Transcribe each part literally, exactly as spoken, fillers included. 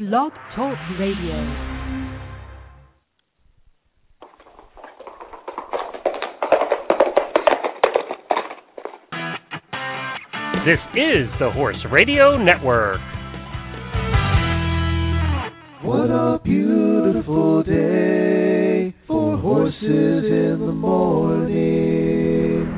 Blog Talk Radio. This is the Horse Radio Network. What a beautiful day for horses in the morning.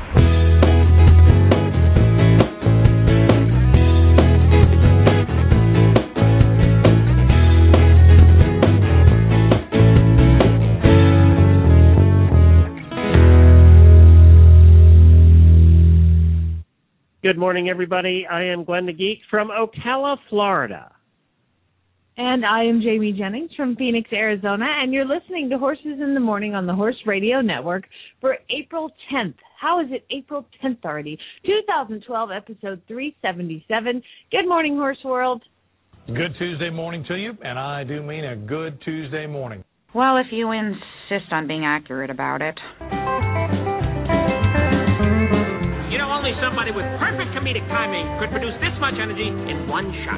Good morning, everybody. I am Glenn the Geek from Ocala, Florida. And I am Jamie Jennings from Phoenix, Arizona, and you're listening to Horses in the Morning on the Horse Radio Network for April tenth. How is it April tenth already? two thousand twelve, episode three seventy-seven. Good morning, Horse World. Good Tuesday morning to you, and I do mean a good Tuesday morning. Well, if you insist on being accurate about it. You know, only somebody with perfect comedic timing could produce this much energy in one shot.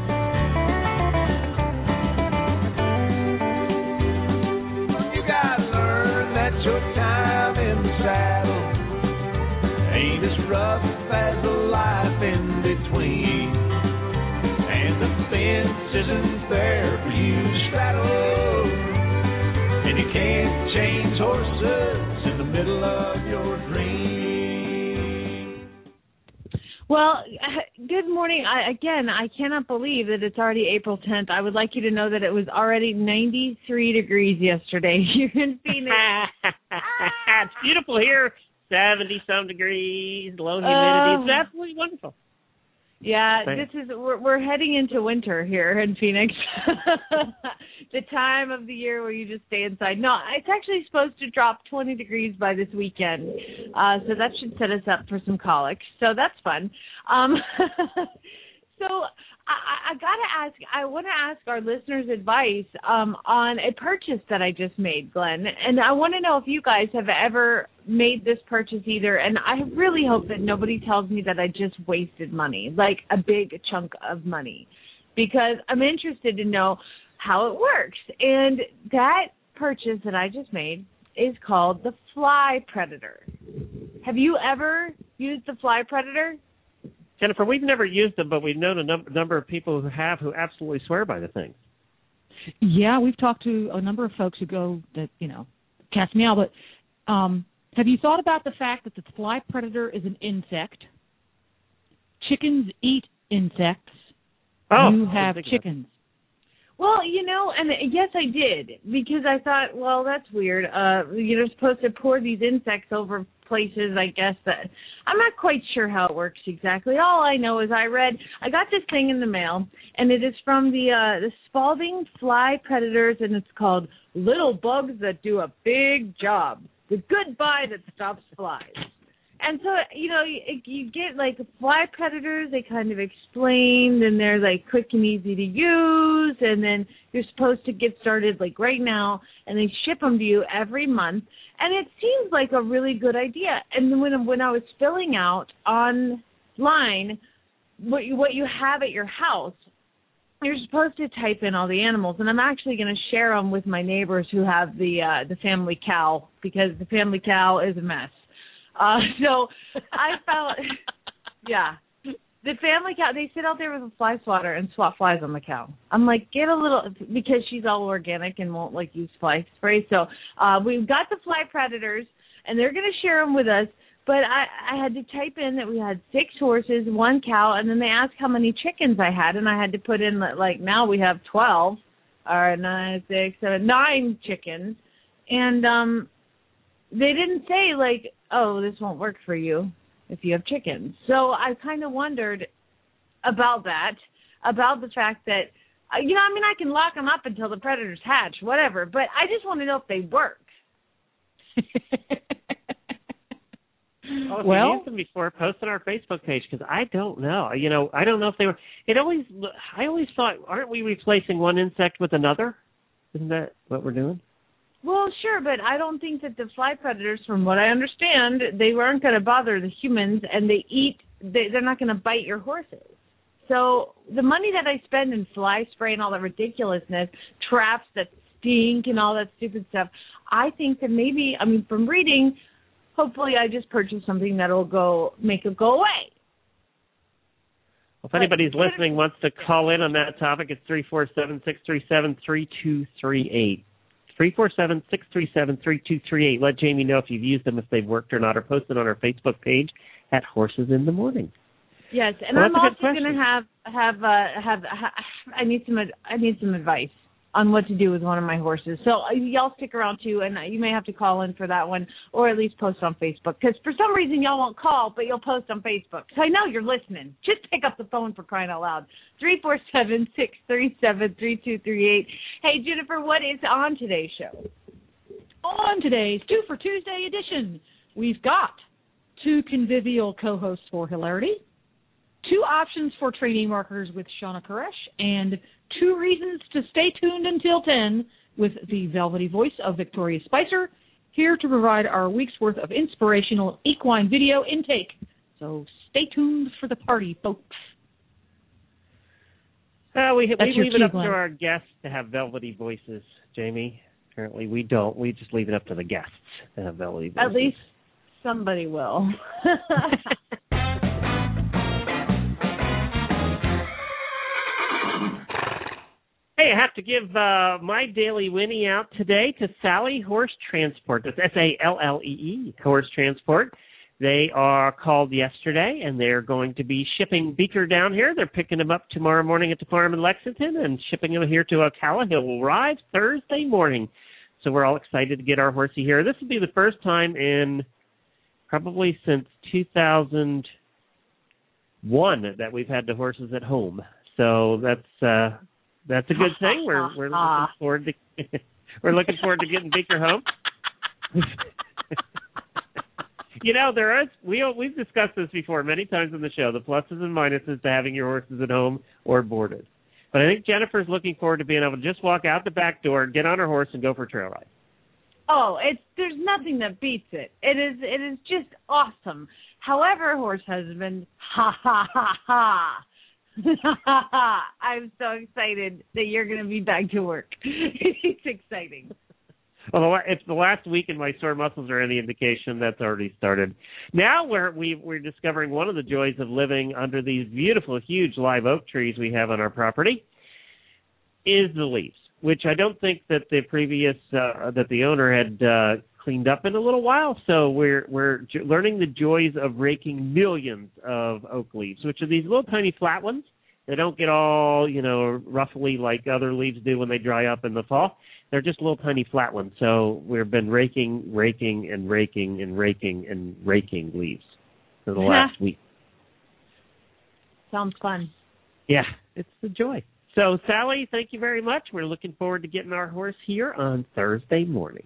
You gotta learn that your time in the saddle ain't as rough as the life in between. And the fence isn't there for you to straddle. And you can't change horses in the middle of your dream. Well, good morning. I, again, I cannot believe that it's already April tenth. I would like you to know that it was already ninety-three degrees yesterday here in Phoenix. It's beautiful here, seventy-some degrees, low humidity. Oh. It's absolutely wonderful. Yeah, Thanks. this is we're, we're heading into winter here in Phoenix. The time of the year where you just stay inside. No, it's actually supposed to drop twenty degrees by this weekend, uh, so that should set us up for some colic. So that's fun. Um, so I, I got to ask. I want to ask our listeners' advice um, on a purchase that I just made, Glenn, and I want to know if you guys have ever made this purchase either. And I really hope that nobody tells me that I just wasted money, like a big chunk of money, because I'm interested to know how it works. And that purchase that I just made is called the Fly Predator. Have you ever used the Fly Predator? Jennifer, we've never used them, but we've known a num- number of people who have who absolutely swear by the thing. Yeah, we've talked to a number of folks who go that, you know, cast me out. But um, have you thought about the fact that the Fly Predator is an insect? Chickens eat insects. Oh, you have chickens. Well, you know, and yes, I did, because I thought, well, that's weird. Uh, you're supposed to pour these insects over places, I guess, that I'm not quite sure how it works exactly. All I know is I read, I got this thing in the mail, and it is from the uh, the Spalding Fly Predators, and it's called Little Bugs That Do a Big Job, the good bite that stops flies. And so, you know, you, you get, like, fly predators, they kind of explained, and they're, like, quick and easy to use, and then you're supposed to get started, like, right now, and they ship them to you every month. And it seems like a really good idea. And then when, when I was filling out online what you, what you have at your house, you're supposed to type in all the animals, and I'm actually going to share them with my neighbors who have the uh, the family cow, because the family cow is a mess. Uh, so I felt, yeah, the family cow, they sit out there with a fly swatter and swat flies on the cow. I'm like, get a little, because she's all organic and won't, like, use fly spray. So uh, we've got the Fly Predators, and they're going to share them with us. But I, I had to type in that we had six horses, one cow, and then they asked how many chickens I had, and I had to put in, like, now we have twelve, or nine, six, seven, nine chickens. And um, they didn't say, like, oh, this won't work for you if you have chickens. So I kind of wondered about that, about the fact that, uh, you know, I mean, I can lock them up until the predators hatch, whatever, but I just want to know if they work. Oh, if Well- you used them before, post on our Facebook page, because I don't know. You know, I don't know if they were. It always. I always thought, aren't we replacing one insect with another? Isn't that what we're doing? Well, sure, but I don't think that the fly predators, from what I understand, they weren't going to bother the humans, and they eat, they, they're not going to bite your horses. So the money that I spend in fly spray and all that ridiculousness, traps that stink and all that stupid stuff, I think that maybe, I mean, from reading, hopefully I just purchased something that'll go make it go away. Well, if anybody's listening wants to call in on that topic, it's three four seven, six three seven, three two three eight. three four seven, six three seven, three two three eight. Let Jamie know if you've used them, if they've worked or not, or post it on our Facebook page at Horses in the Morning. Yes, and well, I'm also going to have have uh, have ha, I need some I need some advice on what to do with one of my horses. So uh, y'all stick around too, and uh, you may have to call in for that one, or at least post on Facebook. Because for some reason y'all won't call, but you'll post on Facebook. So I know you're listening. Just pick up the phone, for crying out loud. Three four seven, six three seven, three two three eight. Hey Jennifer, what is on today's show? On today's Two for Tuesday edition, we've got two convivial co-hosts for hilarity, two options for trading marketers with Shauna Koresh, and two reasons to stay tuned until ten with the velvety voice of Victoria Spicer, here to provide our week's worth of inspirational equine video intake. So stay tuned for the party, folks. Uh, we we leave it up Glenn. to our guests to have velvety voices, Jamie. Apparently we don't. We just leave it up to the guests to have velvety voices. At least somebody will. Hey, I have to give uh, my daily Winnie out today to Sally Horse Transport. That's S A L L E E, Horse Transport. They are called yesterday, and they're going to be shipping Beaker down here. They're picking him up tomorrow morning at the farm in Lexington and shipping him here to Ocala. He'll arrive Thursday morning. So we're all excited to get our horsey here. This will be the first time in probably since two thousand one that we've had the horses at home. So that's... Uh, That's a good thing. We're we're looking forward to we're looking forward to getting Beaker home. You know, there is we we've discussed this before many times on the show. The pluses and minuses to having your horses at home or boarded. But I think Jennifer's looking forward to being able to just walk out the back door, get on her horse, and go for a trail ride. Oh, it's there's nothing that beats it. It is it is just awesome. However, horse husband, ha ha ha ha. I'm so excited that you're going to be back to work. It's exciting. Well, if the last week in my sore muscles are any indication, that's already started. Now we're we, we're discovering one of the joys of living under these beautiful, huge live oak trees we have on our property is the leaves, which I don't think that the previous uh, that the owner had uh, cleaned up in a little while. So we're we're j- learning the joys of raking millions of oak leaves, which are these little tiny flat ones. They don't get all, you know, roughly like other leaves do when they dry up in the fall. They're just little tiny flat ones. So we've been raking, raking, and raking, and raking, and raking leaves for the last week. Sounds fun. Yeah, it's a joy. So, Sally, thank you very much. We're looking forward to getting our horse here on Thursday morning.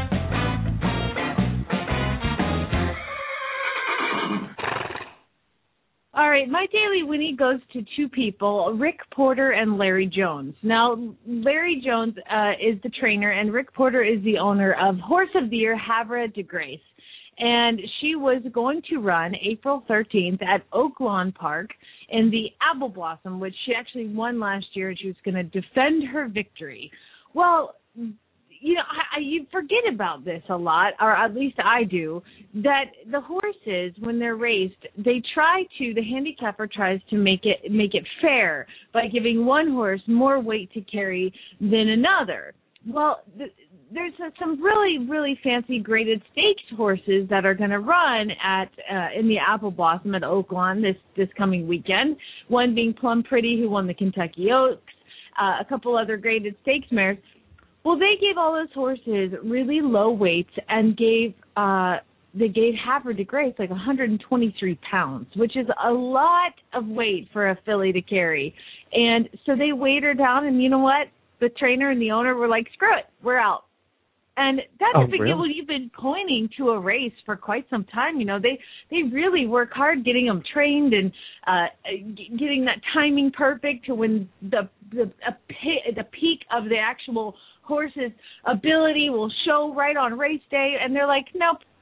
All right, my daily Winnie goes to two people, Rick Porter and Larry Jones. Now, Larry Jones uh, is the trainer, and Rick Porter is the owner of Horse of the Year, Havre de Grace. And she was going to run April thirteenth at Oak Lawn Park in the Apple Blossom, which she actually won last year, and she was going to defend her victory. Well, you know, I, I, you forget about this a lot, or at least I do, that the horses, when they're raced, they try to, the handicapper tries to make it make it fair by giving one horse more weight to carry than another. Well, th- there's uh, some really, really fancy graded stakes horses that are going to run at uh, in the Apple Blossom at Oak Lawn this, this coming weekend, one being Plum Pretty, who won the Kentucky Oaks, uh, a couple other graded stakes mares. Well, they gave all those horses really low weights and gave uh, they gave Havre de Grace like one hundred twenty-three pounds, which is a lot of weight for a filly to carry. And so they weighed her down, and you know what? The trainer and the owner were like, screw it, we're out. And that's oh, a big really? deal. You've been pointing to a race for quite some time. You know, they they really work hard getting them trained and uh, getting that timing perfect to when the the a, the peak of the actual horse's ability will show right on race day. And they're like, nope,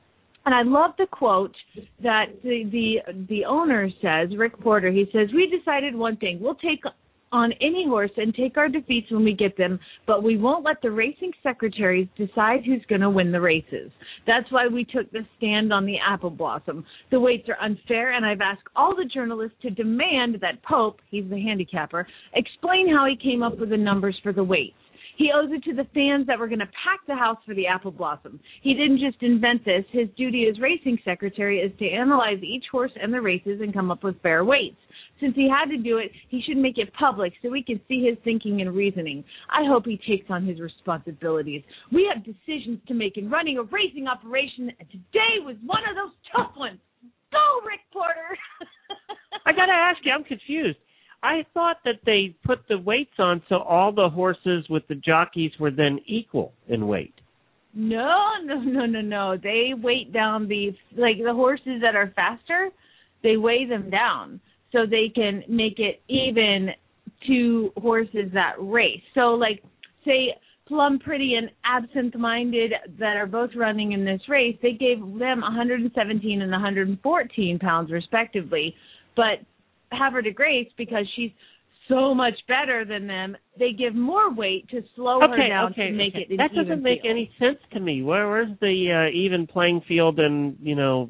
And I love the quote that the, the the owner says, Rick Porter. He says, "We decided one thing: we'll take on any horse and take our defeats when we get them, but we won't let the racing secretaries decide who's going to win the races. That's why we took the stand on the Apple Blossom. The weights are unfair, and I've asked all the journalists to demand that Pope, he's the handicapper, explain how he came up with the numbers for the weights. He owes it to the fans that were going to pack the house for the Apple Blossom. He didn't just invent this. His duty as racing secretary is to analyze each horse and the races and come up with fair weights. Since he had to do it, he should make it public so we can see his thinking and reasoning. I hope he takes on his responsibilities. We have decisions to make in running a racing operation, and today was one of those tough ones. Go, Rick Porter!" I got to ask you, I'm confused. I thought that they put the weights on so all the horses with the jockeys were then equal in weight. No, no, no, no, no. They weight down the, like the horses that are faster, they weigh them down so they can make it even to horses that race. So like, say, Plum Pretty and Absent Minded that are both running in this race, they gave them one hundred seventeen and one hundred fourteen pounds respectively, but Havre de Grace, because she's so much better than them, they give more weight to slow okay, her down okay, to make okay. it an That doesn't even make field. any sense to me. Where, where's the uh, even playing field? And you know,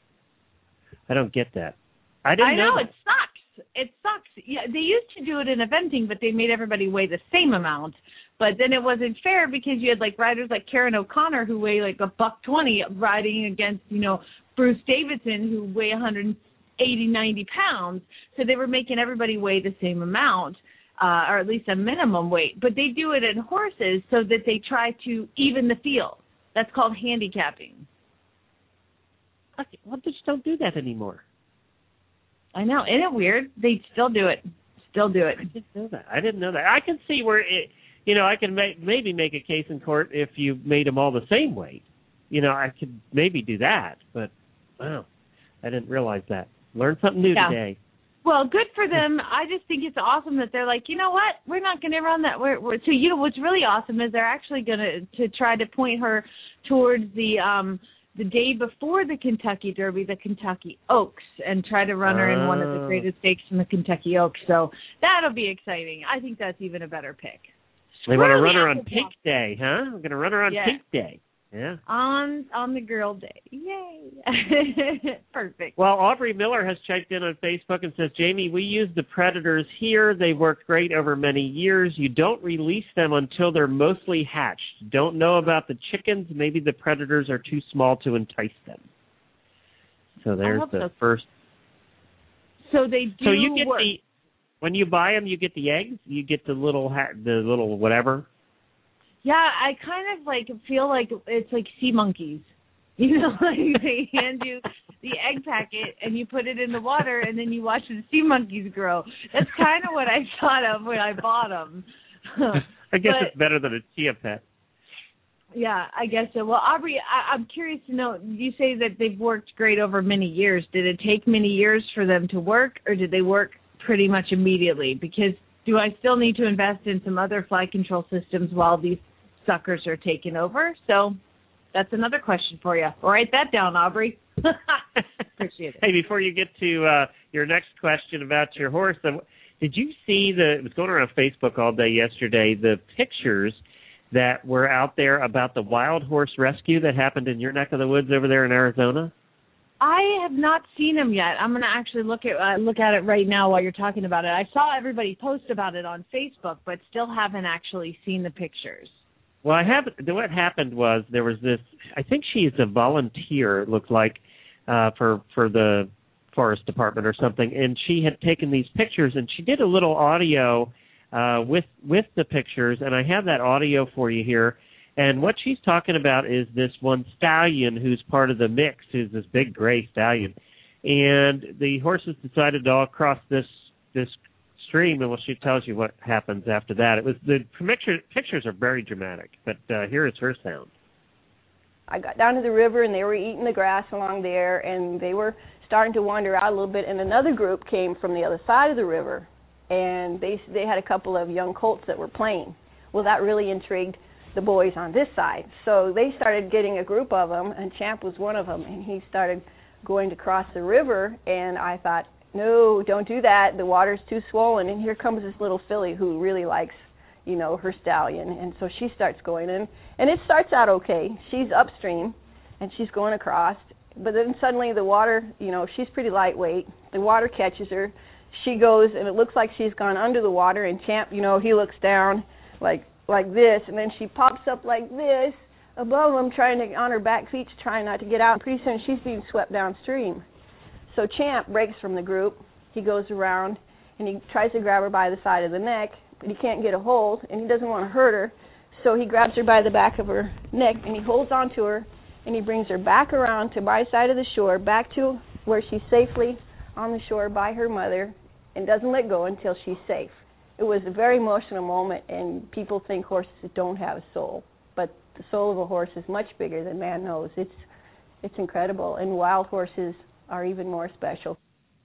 I don't get that. I didn't I know, know it sucks. It sucks. Yeah, they used to do it in eventing, but they made everybody weigh the same amount. But then it wasn't fair because you had like riders like Karen O'Connor who weigh like a buck twenty riding against, you know, Bruce Davidson who weigh one hundred eighty, ninety pounds. So they were making everybody weigh the same amount, uh, or at least a minimum weight. But they do it in horses so that they try to even the field. That's called handicapping. Okay, well, they just don't do that anymore. I know. Isn't it weird? They still do it. Still do it. I didn't know that. I didn't know that. I can see where it, you know, I can make, maybe make a case in court if you made them all the same weight. You know, I could maybe do that, but wow, I didn't realize that. Learned something new yeah. today. Well, good for them. I just think it's awesome that they're like, you know what, we're not going to run that. We're, we're, so you know what's really awesome is they're actually going to to try to point her towards the um the day before the Kentucky Derby, the Kentucky Oaks, and try to run her in one of the greatest stakes in the Kentucky Oaks. So that'll be exciting. I think that's even a better pick. They want to run the her on Apple Pink Day, huh? We're going to run her on Yeah. Pink Day. Yeah. On on the girl day. Yay. Perfect. Well, Aubrey Miller has checked in on Facebook and says, Jamie, we use the predators here. They've worked great over many years. You don't release them until they're mostly hatched. Don't know about the chickens. Maybe the predators are too small to entice them. So there's the those. first. So they do So you get work. the, when you buy them, you get the eggs? You get the little, ha- the little whatever? Yeah, I kind of like feel like it's like sea monkeys. You know, like they hand you the egg packet and you put it in the water and then you watch the sea monkeys grow. That's kind of what I thought of when I bought them. I guess But, it's better than a chia pet. yeah, I guess so. Well, Aubrey, I, I'm curious to know, you say that they've worked great over many years. Did it take many years for them to work, or did they work pretty much immediately? Because do I still need to invest in some other flight control systems while these suckers are taking over? So that's another question for you. Well, write that down, Aubrey. Appreciate it. Hey, before you get to uh, your next question about your horse, uh, did you see the, it was going around Facebook all day yesterday, the pictures that were out there about the wild horse rescue that happened in your neck of the woods over there in Arizona? I have not seen them yet. I'm going to actually look at uh, look at it right now while you're talking about it. I saw everybody post about it on Facebook, but still haven't actually seen the pictures. Well, I have. What happened was there was this. I think she's a volunteer. It looked like uh, for for the forest department or something, and she had taken these pictures and she did a little audio uh, with with the pictures, and I have that audio for you here. And what she's talking about is this one stallion who's part of the mix, who's this big gray stallion, and the horses decided to all cross this this. stream, and well, she tells you what happens after that. It was the picture, pictures are very dramatic, but uh, here is her sound. I got down to the river, and they were eating the grass along there, and they were starting to wander out a little bit, and another group came from the other side of the river, and they they had a couple of young colts that were playing. Well, that really intrigued the boys on this side. So they started getting a group of them, and Champ was one of them, and he started going to cross the river, and I thought, no, don't do that. The water's too swollen, and here comes this little filly who really likes, you know, her stallion, and so she starts going in, and it starts out okay. She's upstream, and she's going across, but then suddenly the water, you know, she's pretty lightweight. The water catches her. She goes, and it looks like she's gone under the water, and Champ, you know, he looks down like like this, and then she pops up like this above him, trying to, on her back feet, trying not to get out. And pretty soon she's being swept downstream. So Champ breaks from the group. He goes around, and he tries to grab her by the side of the neck, but he can't get a hold, and he doesn't want to hurt her. So he grabs her by the back of her neck, and he holds on to her, and he brings her back around to my side of the shore, back to where she's safely on the shore by her mother, and doesn't let go until she's safe. It was a very emotional moment, and people think horses don't have a soul, but the soul of a horse is much bigger than man knows. It's it's incredible, and wild horses are even more special.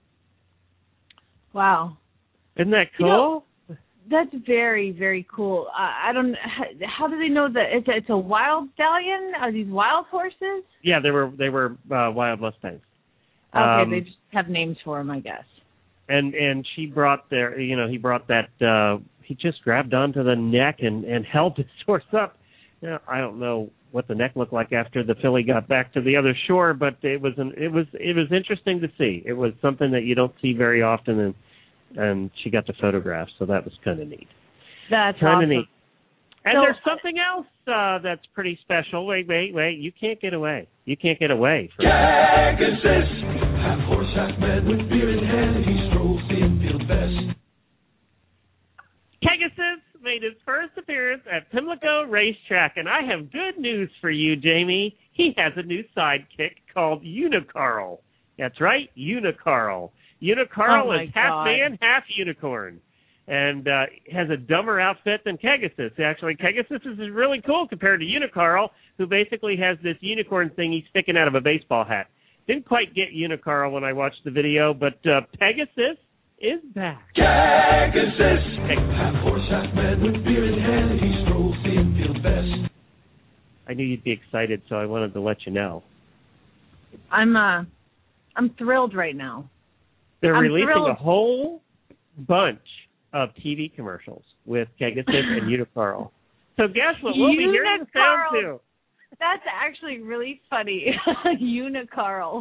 Wow. Isn't that cool? You know, that's very, very cool. Uh, I don't. How, how do they know that it's a, it's a wild stallion? Are these wild horses? Yeah, they were they were uh, wild Mustangs. Okay, um, they just have names for them, I guess. And and she brought their, you know, he brought that. Uh, he just grabbed onto the neck and and held his horse up. You know, I don't know what the neck looked like after the filly got back to the other shore, but it was an it was it was interesting to see. It was something that you don't see very often, and and she got to photograph, so that was kind of neat. That's kind of awesome. neat. And So- there's something else uh, that's pretty special. Wait, wait, wait! You can't get away. You can't get away. From Pegasus, half horse, half man, with beer in hand, he strolls the infield best. Pegasus made his first appearance at Pimlico Racetrack, and I have good news for you, Jamie. He has a new sidekick called Unicarl. That's right, Unicarl. Unicarl Oh, my is half God. man, half unicorn, and uh, has a dumber outfit than Pegasus. Actually, Pegasus is really cool compared to Unicarl, who basically has this unicorn thingy sticking out of a baseball hat. Didn't quite get Unicarl when I watched the video, but uh, Pegasus is back. Pegasus, half horse, half man, with beer in hand, he strolls the infield best. I knew you'd be excited, so I wanted to let you know. I'm uh, I'm thrilled right now. They're I'm releasing thrilled. a whole bunch of T V commercials with Pegasus and Unicarl. So guess what? We'll be hearing the sound Unicarl. too. That's actually really funny. Unicarl.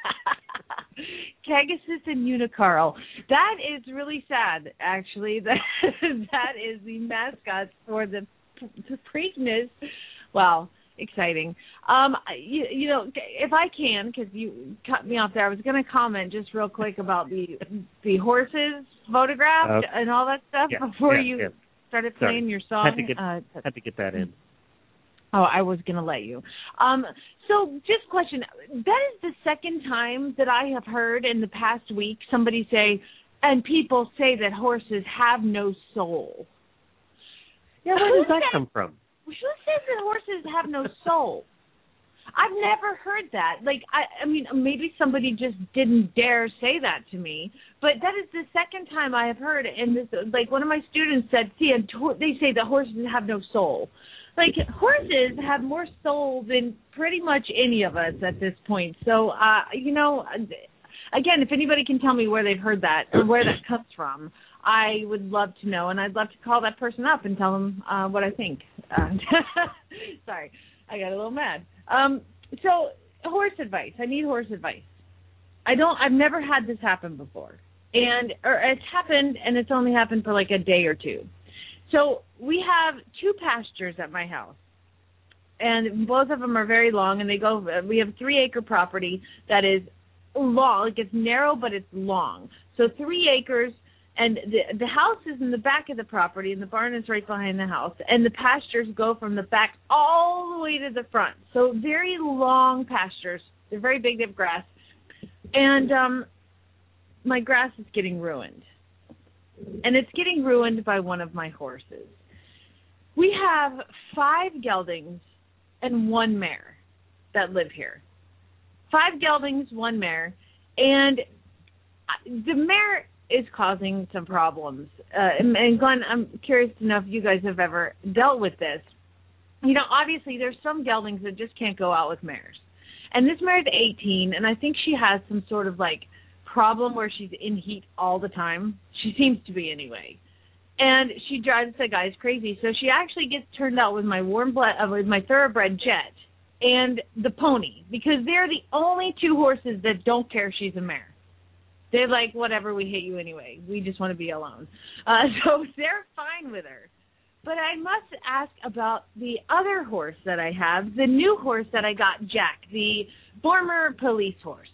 Pegasus and Unicarl. That is really sad, actually. That that is the mascots for the, the Preakness. Wow, exciting. Um, you, you know, if I can, because you cut me off there, I was going to comment just real quick about the the horses photographed Uh, and all that stuff yeah, before yeah, you yeah. started Sorry. playing your song. Had to get uh, had to get that in. Oh, I was going to let you. Um, so just question, that is the second time that I have heard in the past week somebody say, and people say that horses have no soul. Yeah, where Who does that said- come from? Who says that horses have no soul? I've never heard that. Like, I, I mean, maybe somebody just didn't dare say that to me, but that is the second time I have heard it. And this, like, one of my students said, see, and to- they say that horses have no soul. Like, horses have more soul than pretty much any of us at this point. So, uh, you know, again, if anybody can tell me where they've heard that or where that comes from, I would love to know, and I'd love to call that person up and tell them uh, what I think. Uh, sorry, I got a little mad. Um, so, horse advice. I need horse advice. I don't. I've never had this happen before, and or it's happened, and it's only happened for like a day or two. So we have two pastures at my house, and both of them are very long, and they go. We have three acre property that is long. It gets narrow, but it's long. So three acres. And the the house is in the back of the property, and the barn is right behind the house. And the pastures go from the back all the way to the front. So very long pastures. They're very big. They have grass. And um, my grass is getting ruined. And it's getting ruined by one of my horses. We have five geldings and one mare that live here. Five geldings, one mare. And the mare is causing some problems. Uh, and, and Glenn, I'm curious to know if you guys have ever dealt with this. you know, obviously there's some geldings that just can't go out with mares. And this mare's eighteen, and I think she has some sort of, like, problem where she's in heat all the time. She seems to be anyway. And she drives the guys crazy. So she actually gets turned out with my warm blood, uh, with my thoroughbred Jet and the pony, because they're the only two horses that don't care she's a mare. They're like, whatever, we hate you anyway. We just want to be alone. Uh, so they're fine with her. But I must ask about the other horse that I have, the new horse that I got, Jack, the former police horse.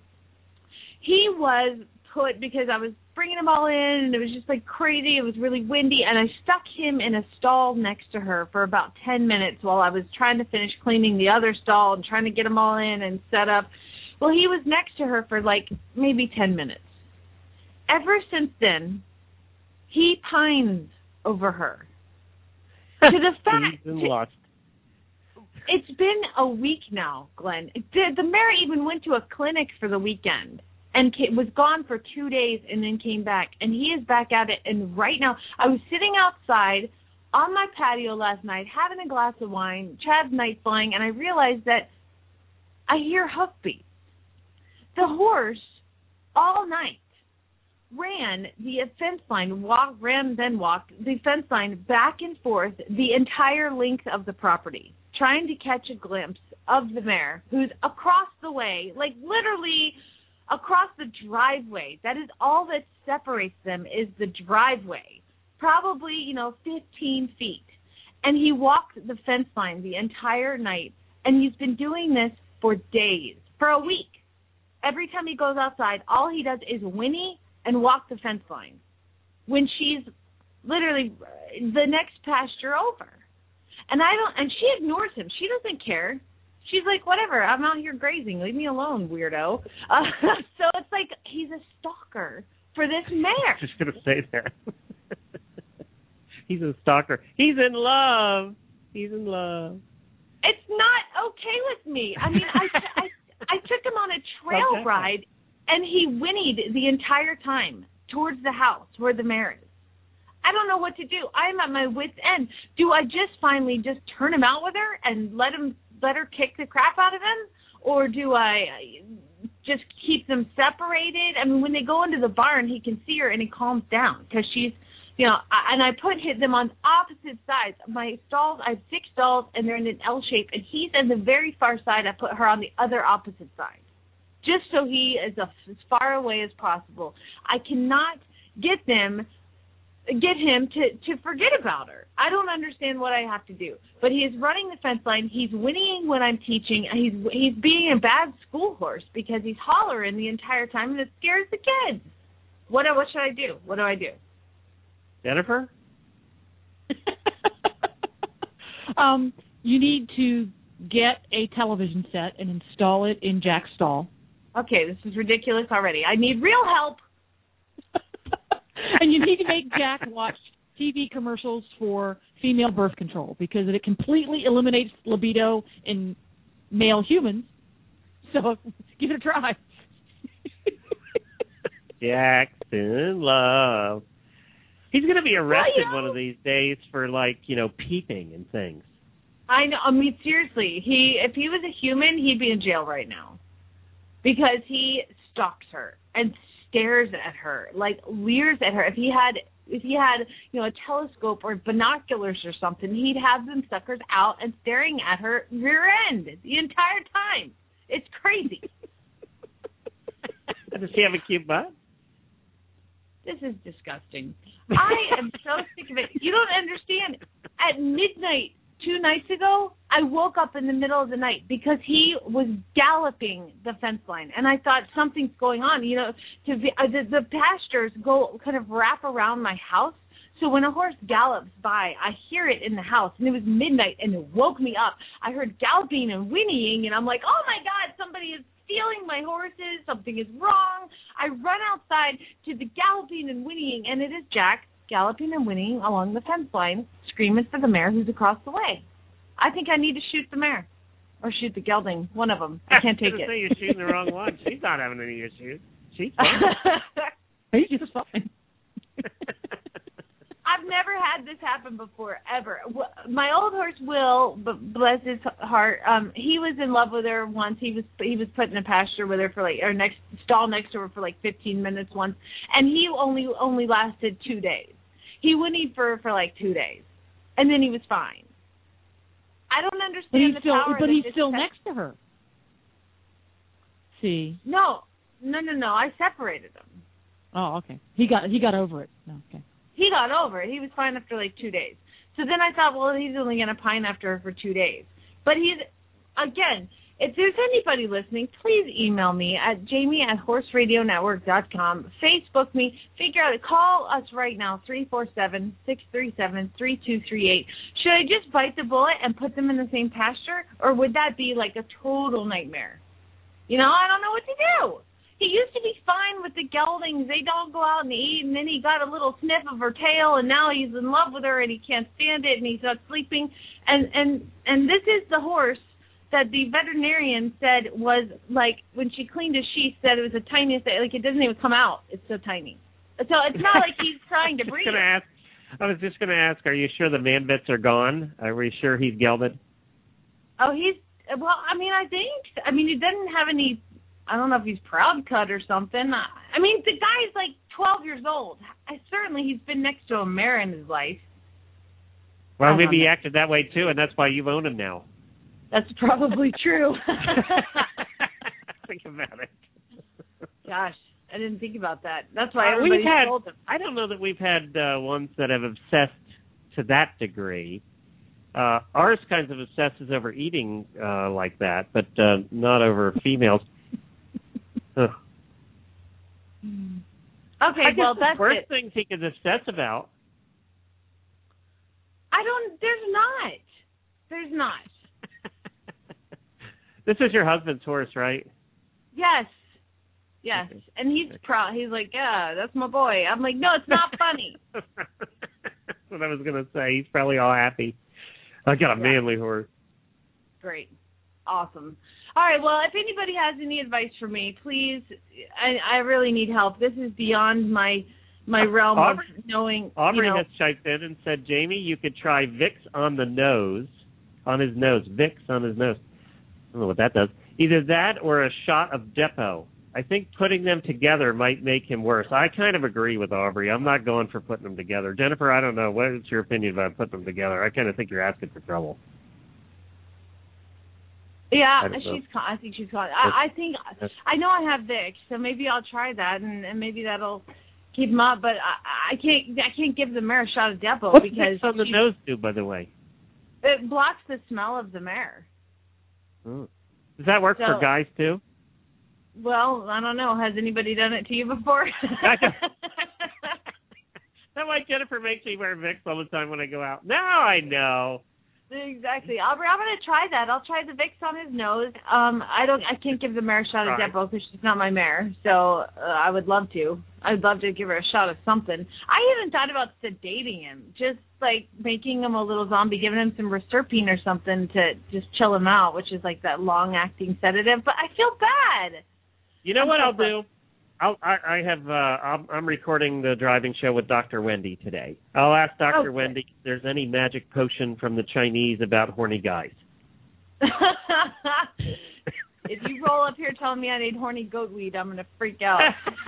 He was put, because I was bringing them all in, and it was just like crazy. It was really windy, and I stuck him in a stall next to her for about ten minutes while I was trying to finish cleaning the other stall and trying to get them all in and set up. Well, he was next to her for like maybe ten minutes. Ever since then, he pines over her. To the fact, to, it's been a week now, Glenn. The, the mare even went to a clinic for the weekend and came, was gone for two days and then came back. And he is back at it. And right now, I was sitting outside on my patio last night having a glass of wine, Chad's night flying, and I realized that I hear hoofbeats. The horse, all night, ran the fence line, walked, ran, then walked the fence line back and forth the entire length of the property, trying to catch a glimpse of the mare who's across the way, like literally across the driveway. That is all that separates them, is the driveway, probably, you know, fifteen feet. And he walked the fence line the entire night, and he's been doing this for days, for a week. Every time he goes outside, all he does is whinny and walk the fence line when she's literally the next pasture over. And I don't, and she ignores him. She doesn't care. She's like, whatever, I'm out here grazing. Leave me alone, weirdo. Uh, so it's like he's a stalker for this mare. Just going to say that. He's a stalker. He's in love. He's in love. It's not okay with me. I mean, I, I, I took him on a trail okay. ride, and he whinnied the entire time towards the house where the mare is. I don't know what to do. I'm at my wit's end. Do I just finally just turn him out with her and let him let her kick the crap out of him? Or do I just keep them separated? I mean, when they go into the barn, he can see her and he calms down because she's, you know, and I put them on opposite sides. My stalls, I have six stalls, and they're in an L shape, and he's in the very far side. I put her on the other opposite side, just so he is as far away as possible. I cannot get them, get him to, to forget about her. I don't understand what I have to do. But he is running the fence line. He's whinnying when I'm teaching. He's he's being a bad school horse because he's hollering the entire time, and it scares the kids. What what should I do? What do I do? Jennifer? um, you need to get a television set and install it in Jack's stall. Okay, this is ridiculous already. I need real help. And you need to make Jack watch T V commercials for female birth control because it completely eliminates libido in male humans. So give it a try. Jack's in love. He's going to be arrested well, one of these days for, like, you know, peeping and things. I know. I mean, seriously, he if he was a human, he'd be in jail right now because he stalks her and stares at her, like leers at her. If he had, if he had, you know, a telescope or binoculars or something, he'd have them suckers out and staring at her rear end the entire time. It's crazy. Does he have a cute butt? This is disgusting. I am so sick of it. You don't understand. At midnight two nights ago, I woke up in the middle of the night because he was galloping the fence line, and I thought something's going on. You know, to be, uh, the, the pastures go kind of wrap around my house, so when a horse gallops by, I hear it in the house, and it was midnight, and it woke me up. I heard galloping and whinnying, and I'm like, oh, my God, somebody is stealing my horses. Something is wrong. I run outside to the galloping and whinnying, and it is Jack galloping and whinnying along the fence line, screaming for the mare who's across the way. I think I need to shoot the mare or shoot the gelding, one of them. I can't take I was it. say you're shooting the wrong one. She's not having any issues. She's fine. He's just fine. I've never had this happen before, ever. My old horse, Will, bless his heart, um, he was in love with her once. He was he was put in a pasture with her for like, or next stall next to her for like fifteen minutes once, and he only only lasted two days. He wouldn't eat for her for like two days, and then he was fine. I don't understand but he's the still, power. But he's that still has. next to her. See? No, no, no, no. I separated him. Oh, okay. He got he got over it. No, okay. He got over it. He was fine after like two days. So then I thought, well, he's only going to pine after her for two days. But he's, again, if there's anybody listening, please email me at jamie at horse radio network dot com. Facebook me. Figure out it. Call us right now, three four seven, six three seven, three two three eight. Should I just bite the bullet and put them in the same pasture? Or would that be like a total nightmare? You know, I don't know what to do. He used to be fine with the geldings. They don't go out and eat, and then he got a little sniff of her tail, and now he's in love with her, and he can't stand it, and he's not sleeping. And and and this is the horse that the veterinarian said was like, when she cleaned his sheath, said it was the tiniest, like it doesn't even come out. It's so tiny. So it's not like he's trying to breed. Gonna ask, I was just going to ask, are you sure the man bits are gone? Are we sure he's gelded? Oh, he's, well, I mean, I think, I mean, he doesn't have any, I don't know if he's proud cut or something. I mean, the guy's like twelve years old. I, certainly he's been next to a mare in his life. Well, maybe he acted that way too, and that's why you've owned him now. That's probably true. Think about it. Gosh, I didn't think about that. That's why uh, everybody we've had, told him. I don't know that we've had uh, ones that have obsessed to that degree. Uh, ours kind of obsesses over eating uh, like that, but uh, not over females. Okay, I well, guess that's worst it. things he could obsess about. I don't, there's not. There's not. This is your husband's horse, right? Yes. Yes. Okay. And he's proud. He's like, yeah, that's my boy. I'm like, no, it's not funny. That's what I was going to say. He's probably all happy. I got a Yeah. manly horse. Great. Awesome. All right, well, if anybody has any advice for me, please, I, I really need help. This is beyond my my realm Aubrey, of knowing. Aubrey you know, has chiped in and said, Jamie, you could try Vicks on the nose, on his nose, Vicks on his nose. I don't know what that does. Either that or a shot of Depo. I think putting them together might make him worse. I kind of agree with Aubrey. I'm not going for putting them together. Jennifer, I don't know. What is your opinion about putting them together? I kind of think you're asking for trouble. Yeah, I she's. Con- I think she's. Con- I, I think. I know I have Vicks, so maybe I'll try that, and, and maybe that'll keep him up. But I, I can't. I can't give the mare a shot of Depo What's because Vicks on the she, nose do, by the way? it blocks the smell of the mare. Oh. Does that work So, for guys too? Well, I don't know. Has anybody done it to you before? That why Jennifer makes me wear Vicks all the time when I go out. Now I know. Exactly. Aubrey, I'm going to try that. I'll try the Vicks on his nose. Um, I don't. I can't give the mare a shot of Right. Depo because she's not my mare. So uh, I would love to. I'd love to give her a shot of something. I even thought about sedating him, just like making him a little zombie, giving him some Reserpine or something to just chill him out, which is like that long-acting sedative. But I feel bad. You know I'm what so I'll fun. do? I'll, I, I have. Uh, I'm, I'm recording the driving show with Doctor Wendy today. I'll ask Doctor Okay. Wendy if there's any magic potion from the Chinese about horny guys. If you roll up here telling me I need horny goat weed, I'm going to freak out.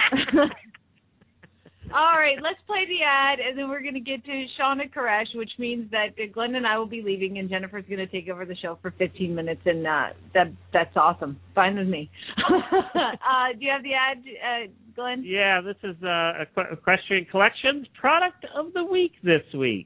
All right, let's play the ad, and then we're going to get to Shauna Koresh, which means that Glenn and I will be leaving, and Jennifer's going to take over the show for fifteen minutes, and uh, that that's awesome. Fine with me. uh, do you have the ad, uh, Glenn? Yeah, this is uh, Equestrian Collections Product of the Week this week.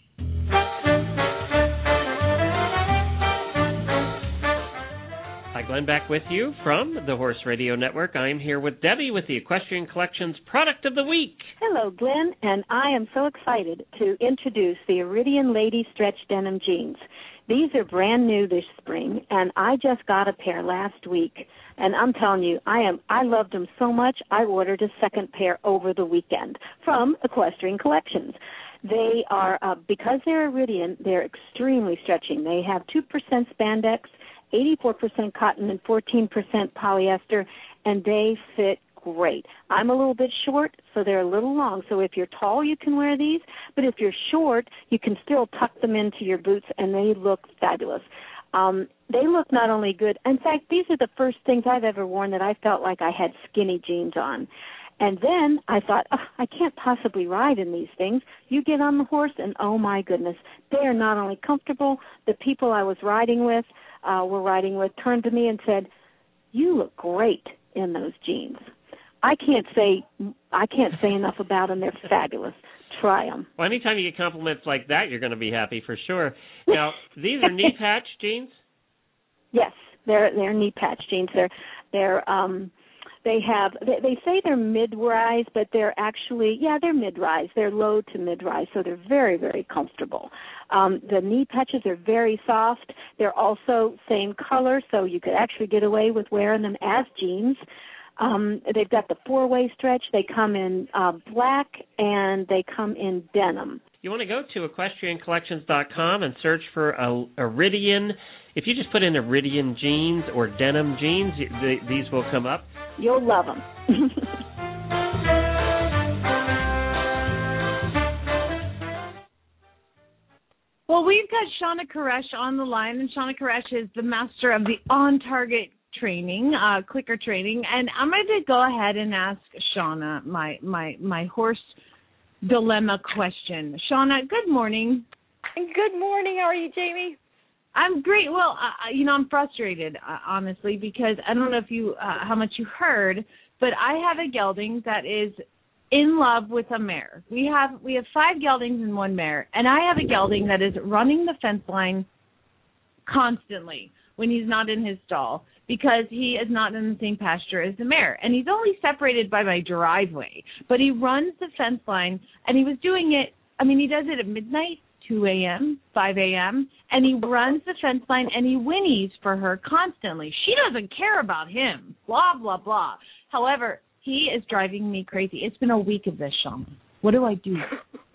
Hi, Glenn, back with you from the Horse Radio Network. I'm here with Debbie with the Equestrian Collections Product of the Week. Hello, Glenn, and I am so excited to introduce the Iridian Lady Stretch Denim Jeans. These are brand new this spring, and I just got a pair last week, and I'm telling you, I am I loved them so much, I ordered a second pair over the weekend from Equestrian Collections. They are, uh, because they're Iridian, they're extremely stretching. They have two percent spandex, eighty-four percent cotton, and fourteen percent polyester, and they fit great. I'm a little bit short, so they're a little long. So if you're tall, you can wear these. But if you're short, you can still tuck them into your boots, and they look fabulous. Um, they look not only good. In fact, these are the first things I've ever worn that I felt like I had skinny jeans on. And then I thought, oh, I can't possibly ride in these things. You get on the horse, and oh, my goodness, they are not only comfortable. The people I was riding with, uh, were riding with, turned to me and said, you look great in those jeans. I can't say I can't say enough about them. They're fabulous. Try them. Well, anytime you get compliments like that, you're going to be happy for sure. Now, these are knee patch jeans? Yes, they're they're knee patch jeans. They're they're um they have they, they say they're mid-rise, but they're actually yeah they're mid-rise. They're low to mid-rise, so they're very very comfortable. Um, the knee patches are very soft. They're also same color, so you could actually get away with wearing them as jeans. Um, they've got the four-way stretch. They come in uh, black, and they come in denim. You want to go to equestrian collections dot com and search for a, Iridian. If you just put in Iridian jeans or denim jeans, th- these will come up. You'll love them. Well, we've got Shauna Koresh on the line, and Shauna Koresh is the master of the on-target training, uh, clicker training, and I'm going to go ahead and ask Shauna my, my, my horse dilemma question. Shauna, good morning. Good morning. How are you, Jamie? I'm great. Well, uh, you know, I'm frustrated, uh, honestly, because I don't know if you, uh, how much you heard, but I have a gelding that is in love with a mare. We have we have five geldings and one mare, and I have a gelding that is running the fence line constantly when he's not in his stall because he is not in the same pasture as the mare. And he's only separated by my driveway, but he runs the fence line, and he was doing it, I mean, he does it at midnight, two a.m., five a.m., and he runs the fence line, and he whinnies for her constantly. She doesn't care about him, blah, blah, blah. However, he is driving me crazy. It's been a week of this, Sean. What do I do?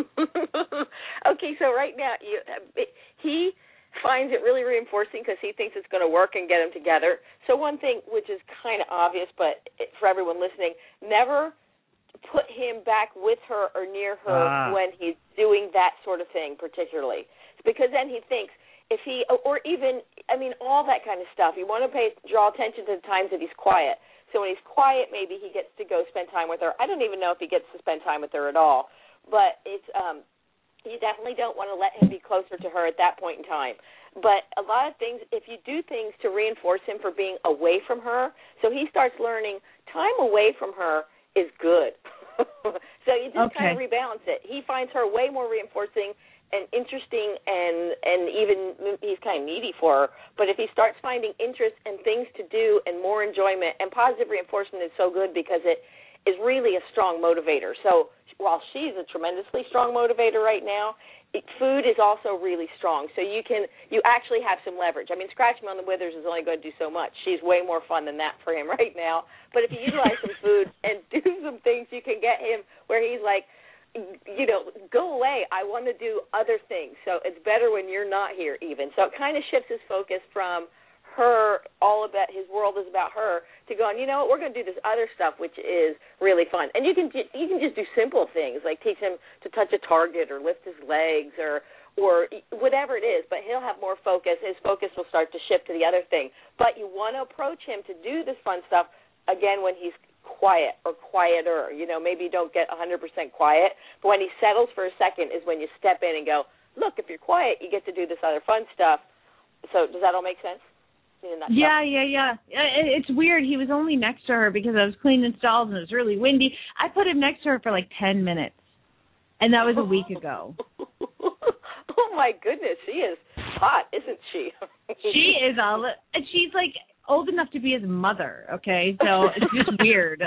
Okay, so right now, you, he finds it really reinforcing because he thinks it's going to work and get them together. So one thing, which is kind of obvious, but for everyone listening, never put him back with her or near her ah. when he's doing that sort of thing particularly. Because then he thinks, if he, or even, I mean, all that kind of stuff. You want to pay, draw attention to the times that he's quiet. So when he's quiet, maybe he gets to go spend time with her. I don't even know if he gets to spend time with her at all. But it's um, you definitely don't want to let him be closer to her at that point in time. But a lot of things, if you do things to reinforce him for being away from her, so he starts learning time away from her is good. So you just okay. kind of rebalance it. He finds her way more reinforcing and interesting, and and even he's kind of needy for her. But if he starts finding interest and things to do and more enjoyment, and positive reinforcement is so good because it is really a strong motivator. So while she's a tremendously strong motivator right now, it, food is also really strong. So you can you actually have some leverage. I mean, scratch me on the withers is only going to do so much. She's way more fun than that for him right now. But if you utilize some food and do some things, you can get him where he's like, you know, go away. I want to do other things. So it's better when you're not here even. So it kind of shifts his focus from her, all about his world is about her, to going, you know what, we're going to do this other stuff, which is really fun. And you can you can just do simple things, like teach him to touch a target or lift his legs or or whatever it is, but he'll have more focus. His focus will start to shift to the other thing. But you want to approach him to do this fun stuff, again, when he's quiet or quieter. You know, maybe you don't get one hundred percent quiet, but when he settles for a second is when you step in and go, look, if you're quiet, you get to do this other fun stuff. So does that all make sense? Yeah, yeah, yeah. It's weird. He was only next to her because I was cleaning stalls and it was really windy. I put him next to her for like ten minutes, and that was a week ago. Oh, my goodness. She is hot, isn't she? She is all, and she's like old enough to be his mother, okay? So it's just weird.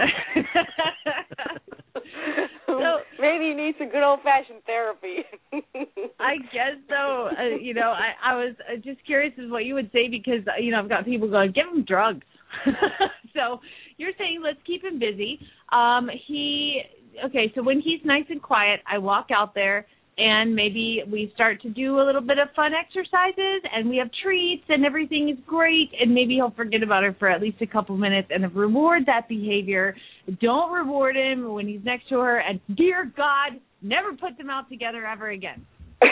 So maybe he needs some good old-fashioned therapy. I guess so. Uh, you know, I, I was just curious as what you would say because, you know, I've got people going, give him drugs. So you're saying let's keep him busy. Um, he, okay, so when he's nice and quiet, I walk out there and maybe we start to do a little bit of fun exercises, and we have treats, and everything is great, and maybe he'll forget about her for at least a couple minutes and reward that behavior. Don't reward him when he's next to her, and dear God, never put them out together ever again.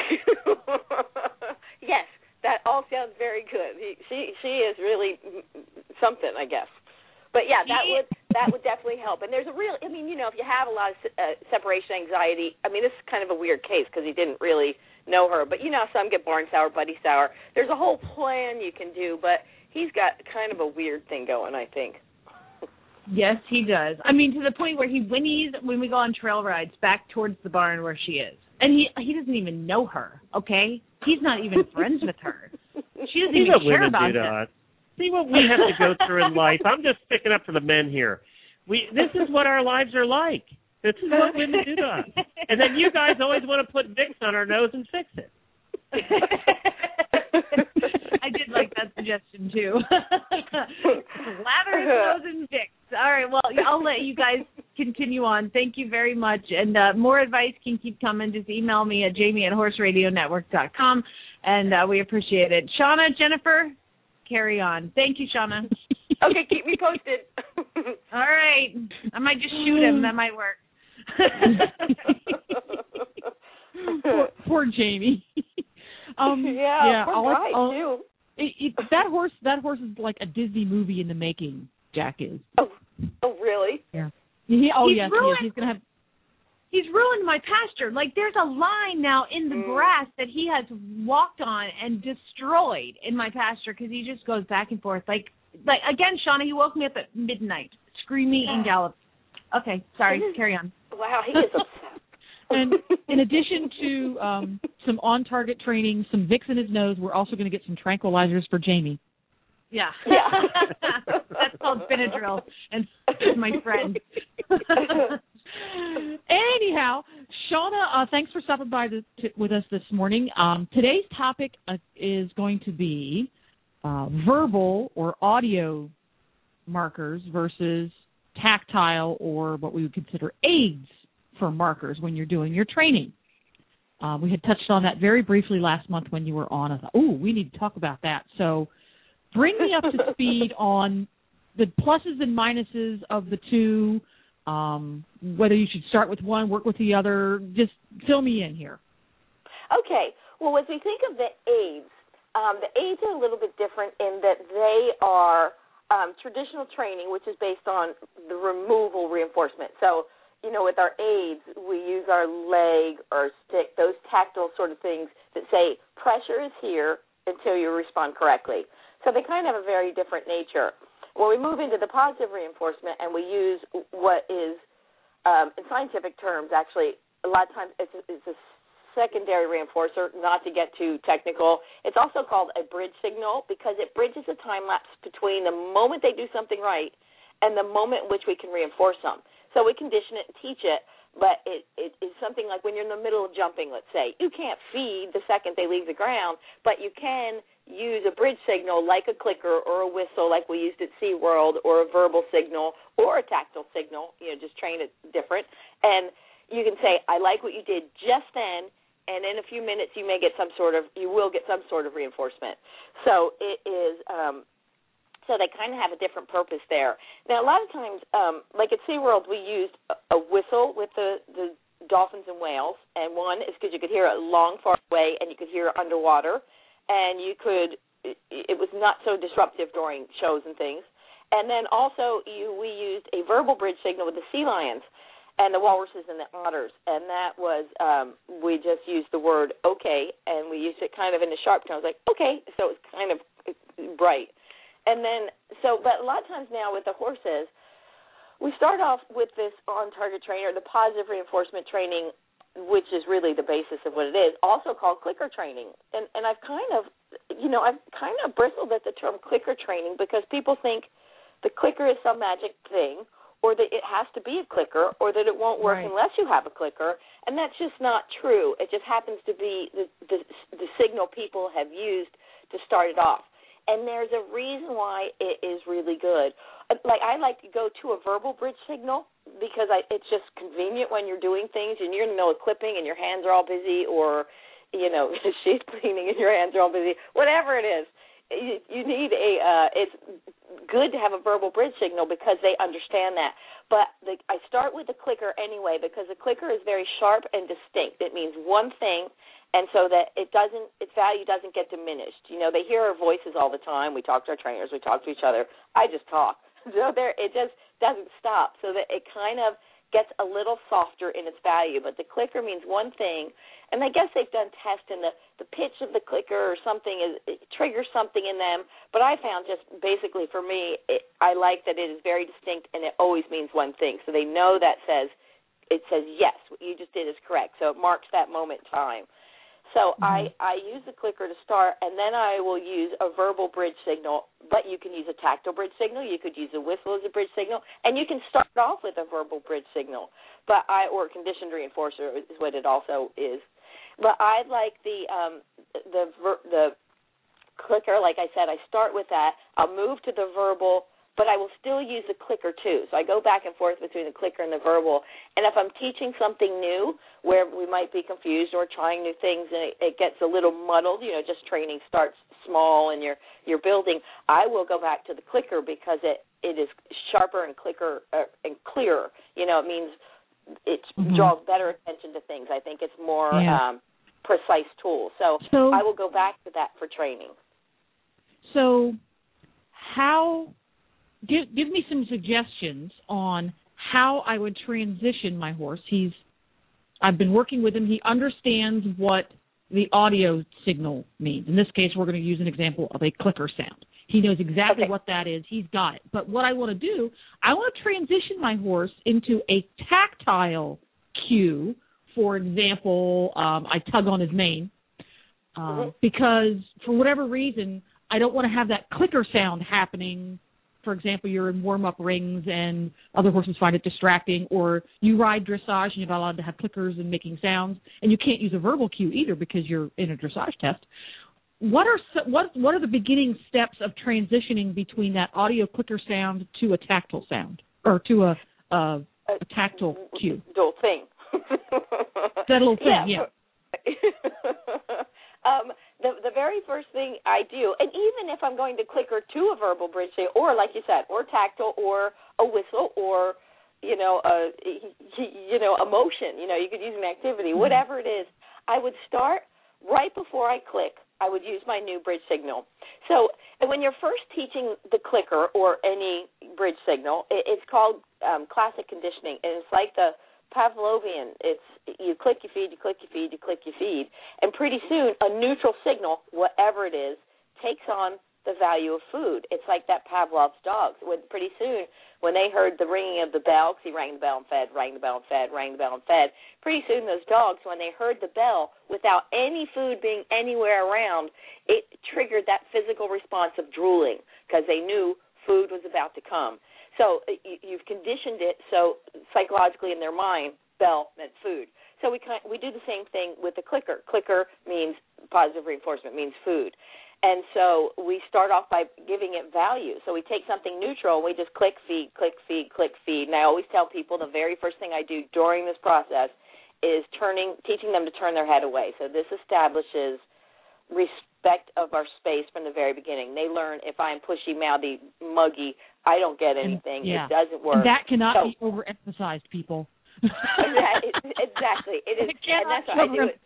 Yes, that all sounds very good. He, she she is really something, I guess. But yeah, that would that would definitely help. And there's a real, I mean, you know, if you have a lot of uh, separation anxiety, I mean, this is kind of a weird case because he didn't really know her. But you know, some get barn sour, buddy sour. There's a whole plan you can do, but he's got kind of a weird thing going, I think. Yes, he does. I mean, to the point where he whinnies when we go on trail rides back towards the barn where she is. And he he doesn't even know her, okay? He's not even friends with her. She doesn't He's even care women about do to him. us. See what we have to go through in life. I'm just sticking up for the men here. We This is what our lives are like. This is what women do to us. And then you guys always want to put Vicks on our nose and fix it. I did like that suggestion, too. Lather his nose and Vicks. All right, well, I'll let you guys continue on. Thank you very much. And uh, more advice can keep coming. Just email me at jamie at horse radio network dot com, and uh, we appreciate it. Shauna, Jennifer, carry on. Thank you, Shauna. Okay, keep me posted. All right. I might just shoot him. That might work. poor, poor Jamie. um, yeah, yeah, poor I'll, guy, I'll, too. It, it, that horse, that horse is like a Disney movie in the making. Jack is. Oh, oh really? Yeah. He, oh, He's yes, ruined, he is. He's gonna have. He's ruined my pasture. Like, there's a line now in the Mm. grass that he has walked on and destroyed in my pasture because he just goes back and forth. Like, like again, Shauna, he woke me up at midnight, screaming and galloped. Okay, sorry, carry on. Wow, he is upset. And in addition to um, some on-target training, some Vicks in his nose, we're also going to get some tranquilizers for Jamie. Yeah. Yeah. That's called Benadryl, and it's my friend. Anyhow, Shauna, uh, thanks for stopping by the, t- with us this morning. Um, today's topic uh, is going to be uh, verbal or audio markers versus tactile or what we would consider aids for markers when you're doing your training. Uh, we had touched on that very briefly last month when you were on. I thought, oh, we need to talk about that. So bring me up to speed on the pluses and minuses of the two, um, whether you should start with one, work with the other. Just fill me in here. Okay. Well, as we think of the aids, um, the aids are a little bit different in that they are um, traditional training, which is based on the removal reinforcement. So, you know, with our aids, we use our leg or stick, those tactile sort of things that say pressure is here until you respond correctly. So they kind of have a very different nature. When we move into the positive reinforcement and we use what is, um, in scientific terms, actually, a lot of times it's a, it's a secondary reinforcer, not to get too technical. It's also called a bridge signal because it bridges a time lapse between the moment they do something right and the moment in which we can reinforce them. So we condition it and teach it, but it, it is something like when you're in the middle of jumping, let's say. You can't feed the second they leave the ground, but you can use a bridge signal like a clicker or a whistle like we used at SeaWorld, or a verbal signal or a tactile signal, you know, just train it different. And you can say, I like what you did just then, and in a few minutes you may get some sort of, you will get some sort of reinforcement. So it is, um, so they kind of have a different purpose there. Now, a lot of times, um, like at SeaWorld, we used a, a whistle with the, the dolphins and whales, and one is because you could hear it long, far away, and you could hear it underwater, and you could, it, it was not so disruptive during shows and things. And then also you, we used a verbal bridge signal with the sea lions and the walruses and the otters, and that was, um, we just used the word okay, and we used it kind of in the sharp tone. I was like, okay, so it was kind of bright. And then, so, but a lot of times now with the horses, we start off with this on-target trainer, the positive reinforcement training, which is really the basis of what it is, also called clicker training. And and I've kind of, you know, I've kind of bristled at the term clicker training because people think the clicker is some magic thing, or that it has to be a clicker, or that it won't work right. unless you have a clicker, and that's just not true. It just happens to be the, the, the signal people have used to start it off. And there's a reason why it is really good. Like, I like to go to a verbal bridge signal because I, it's just convenient when you're doing things and you're in the middle of clipping and your hands are all busy, or, you know, sheet cleaning and your hands are all busy, whatever it is. You, you need a, uh, it's good to have a verbal bridge signal because they understand that. But the, I start with the clicker anyway because the clicker is very sharp and distinct. It means one thing, and so that it doesn't, its value doesn't get diminished. You know, they hear our voices all the time. We talk to our trainers. We talk to each other. I just talk. So there, it just doesn't stop, so that it kind of gets a little softer in its value. But the clicker means one thing, and I guess they've done tests, and the, the pitch of the clicker or something is it triggers something in them. But I found just basically for me, it, I like that it is very distinct, and it always means one thing. So they know that says, it says, yes, what you just did is correct. So it marks that moment in time. So mm-hmm. I, I use the clicker to start, and then I will use a verbal bridge signal, but you can use a tactile bridge signal. You could use a whistle as a bridge signal, and you can start off with a verbal bridge signal, but I or conditioned reinforcer is what it also is. But I like the um, the the clicker. Like I said, I start with that. I'll move to the verbal, but I will still use the clicker too. So I go back and forth between the clicker and the verbal. And if I'm teaching something new where we might be confused or trying new things and it, it gets a little muddled, you know, just training starts small and you're you're building, I will go back to the clicker because it, it is sharper and clicker uh, and clearer. You know, it means it mm-hmm. draws better attention to things. I think it's more yeah. um, precise tool. So, so I will go back to that for training. So how... Give, give me some suggestions on how I would transition my horse. He's, I've been working with him. He understands what the audio signal means. In this case, we're going to use an example of a clicker sound. He knows exactly okay. what that is. He's got it. But what I want to do, I want to transition my horse into a tactile cue. For example, um, I tug on his mane uh, mm-hmm. because for whatever reason, I don't want to have that clicker sound happening. For example, you're in warm-up rings and other horses find it distracting, or you ride dressage and you're not allowed to have clickers and making sounds, and you can't use a verbal cue either because you're in a dressage test. What are what what are the beginning steps of transitioning between that audio clicker sound to a tactile sound, or to a a, a tactile cue? Little thing. That little thing, yeah. yeah. um, The, the very first thing I do, and even if I'm going to clicker to a verbal bridge, or like you said, or tactile, or a whistle, or you know, a you know, a motion, you know, you could use an activity, mm-hmm. whatever it is, I would start right before I click. I would use my new bridge signal. So, and when you're first teaching the clicker or any bridge signal, it, it's called um, classic conditioning, and it's like the Pavlovian. It's you click, you feed, you click, you feed, you click, you feed. And pretty soon, a neutral signal, whatever it is, takes on the value of food. It's like that Pavlov's dogs. When pretty soon, when they heard the ringing of the bell, because he rang the bell and fed, rang the bell and fed, rang the bell and fed, pretty soon those dogs, when they heard the bell, without any food being anywhere around, it triggered that physical response of drooling because they knew food was about to come. So you've conditioned it so psychologically in their mind, bell meant food. So we kind we do the same thing with the clicker. Clicker means positive reinforcement, means food. And so we start off by giving it value. So we take something neutral and we just click, feed, click, feed, click, feed. And I always tell people the very first thing I do during this process is turning, teaching them to turn their head away. So this establishes respect of our space from the very beginning. They learn if I'm pushy, mouthy, muggy, I don't get anything. Yeah. It doesn't work. And that cannot so, be overemphasized, people. Yeah, it, exactly. It is. It cannot and that's why I do it.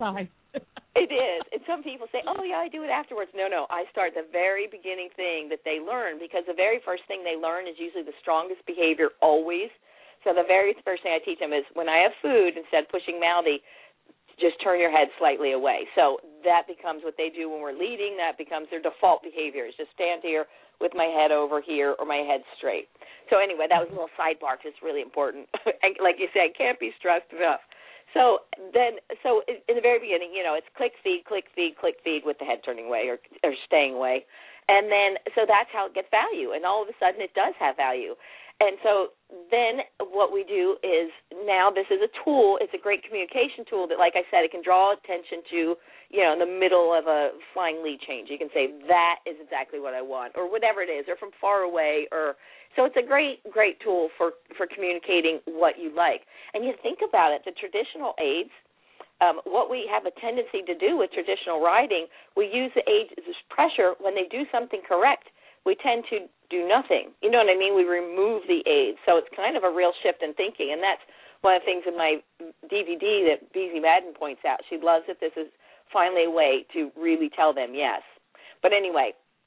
It is. And some people say, oh, yeah, I do it afterwards. No, no, I start the very beginning thing that they learn, because the very first thing they learn is usually the strongest behavior always. So the very first thing I teach them is when I have food, instead of pushing mouthy, just turn your head slightly away. So that becomes what they do when we're leading. That becomes their default behavior, is just stand here with my head over here or my head straight. So anyway, that was a little sidebar because it's really important. And like you said, can't be stressed enough. So then, so in the very beginning, you know, it's click, feed, click, feed, click, feed with the head turning away or, or staying away. And then, so that's how it gets value. And all of a sudden it does have value. And so then what we do is now this is a tool. It's a great communication tool that, like I said, it can draw attention to you know, in the middle of a flying lead change. You can say, that is exactly what I want, or whatever it is, or from far away. Or So it's a great, great tool for, for communicating what you like. And you think about it, the traditional aids, um, what we have a tendency to do with traditional riding, we use the aids as pressure. When they do something correct, we tend to do nothing. You know what I mean? We remove the aids. So it's kind of a real shift in thinking, and that's one of the things in my D V D that Beezy Madden points out. She loves that this is finally a way to really tell them yes. But anyway,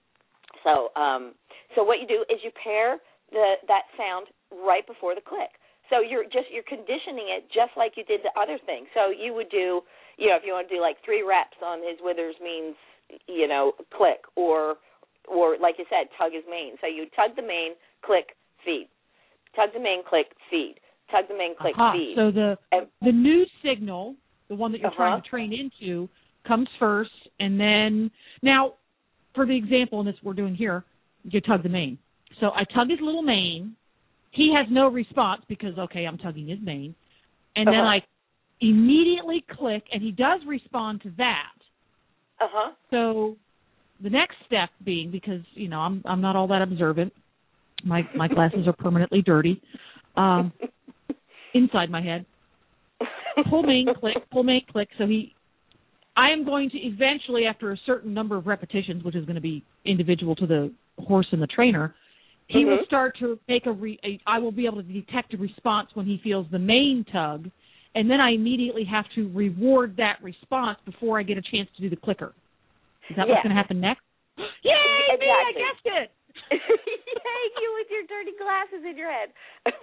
so um, so what you do is you pair the that sound right before the click. So you're just you're conditioning it just like you did the other thing. So you would do, you know, if you want to do like three reps on his withers means, you know, click, or or like you said, tug his mane. So you tug the mane, click, feed. Tug the mane, click, feed. Tug the mane, click, uh-huh. feed. So the and, the new signal, the one that you're uh-huh. trying to train into, comes first, and then now, for the example in this we're doing here, you tug the mane. So I tug his little mane. He has no response because, okay, I'm tugging his mane. And uh-huh. then I immediately click, and he does respond to that. Uh-huh. So the next step being, because, you know, I'm I'm not all that observant. My my glasses are permanently dirty um, inside my head. Pull mane, click, pull mane, click. So he, I am going to eventually, after a certain number of repetitions, which is going to be individual to the horse and the trainer, he mm-hmm. will start to make a, re, a, I will be able to detect a response when he feels the mane tug, and then I immediately have to reward that response before I get a chance to do the clicker. Is that yeah. what's going to happen next? Yay, exactly. me, I guessed it. Yay, you with your dirty glasses in your head.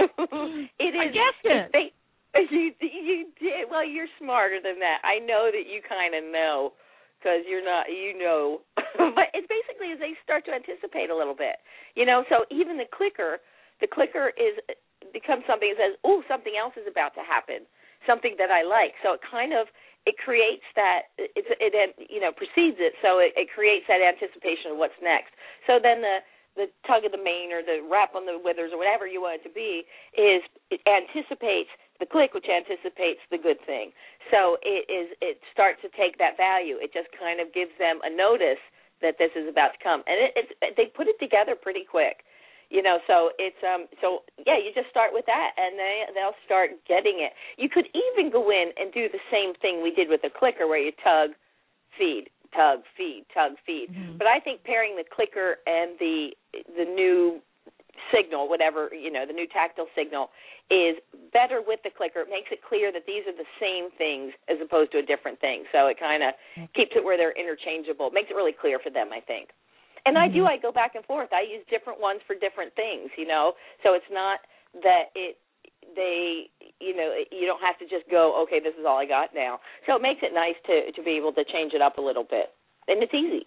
It is. I guessed it. They, you, you did. Well, you're smarter than that. I know that you kind of know because you're not, you know. But it's basically as they start to anticipate a little bit. You know, so even the clicker, the clicker is becomes something that says, oh, something else is about to happen, something that I like. So it kind of, it creates that, it's, it, you know, precedes it, so it, it creates that anticipation of what's next. So then the, the tug of the mane or the rap on the withers or whatever you want it to be is, it anticipates the click, which anticipates the good thing. So it is, it starts to take that value. It just kind of gives them a notice that this is about to come. And it, it's, they put it together pretty quick. You know, so it's um, so yeah. You just start with that, and they they'll start getting it. You could even go in and do the same thing we did with the clicker, where you tug, feed, tug, feed, tug, feed. Mm-hmm. But I think pairing the clicker and the the new signal, whatever, you know, the new tactile signal, is better with the clicker. It makes it clear that these are the same things as opposed to a different thing. So it kind of mm-hmm. keeps it where they're interchangeable. It makes it really clear for them, I think. And I do, I go back and forth. I use different ones for different things, you know. So it's not that it, they, you know, you don't have to just go, okay, this is all I got now. So it makes it nice to, to be able to change it up a little bit. And it's easy.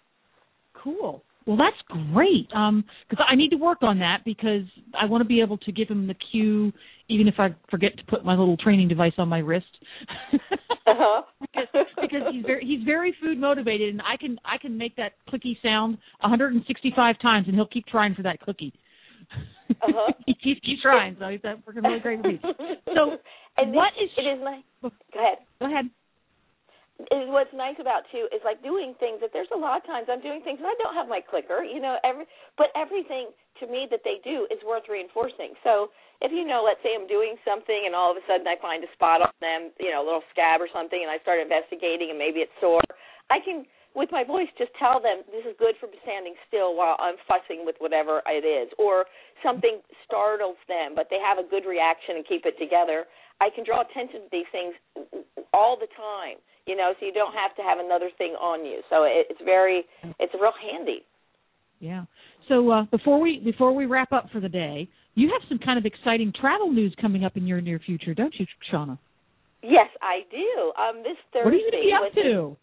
Cool. Well, that's great. Um, because I need to work on that because I want to be able to give him the cue, even if I forget to put my little training device on my wrist. uh-huh. because, because he's very he's very food motivated, and I can I can make that clicky sound one hundred sixty-five times, and he'll keep trying for that clicky. Uh-huh. he keeps keep trying, so he's working really great with me. So, and what it, is it is nice. Go ahead. Go ahead. Is what's nice about too is like doing things that there's a lot of times I'm doing things and I don't have my clicker, you know, every but everything to me that they do is worth reinforcing. So if you know, let's say I'm doing something and all of a sudden I find a spot on them, you know, a little scab or something, and I start investigating and maybe it's sore, I can with my voice just tell them this is good for standing still while I'm fussing with whatever it is, or something startles them but they have a good reaction and keep it together. I can draw attention to these things all the time, you know, so you don't have to have another thing on you. So it, it's very, it's real handy. Yeah. So uh, before we before we wrap up for the day, you have some kind of exciting travel news coming up in your near future, don't you, Shauna? Yes, I do. Um, this Thursday. What are you going to be up to?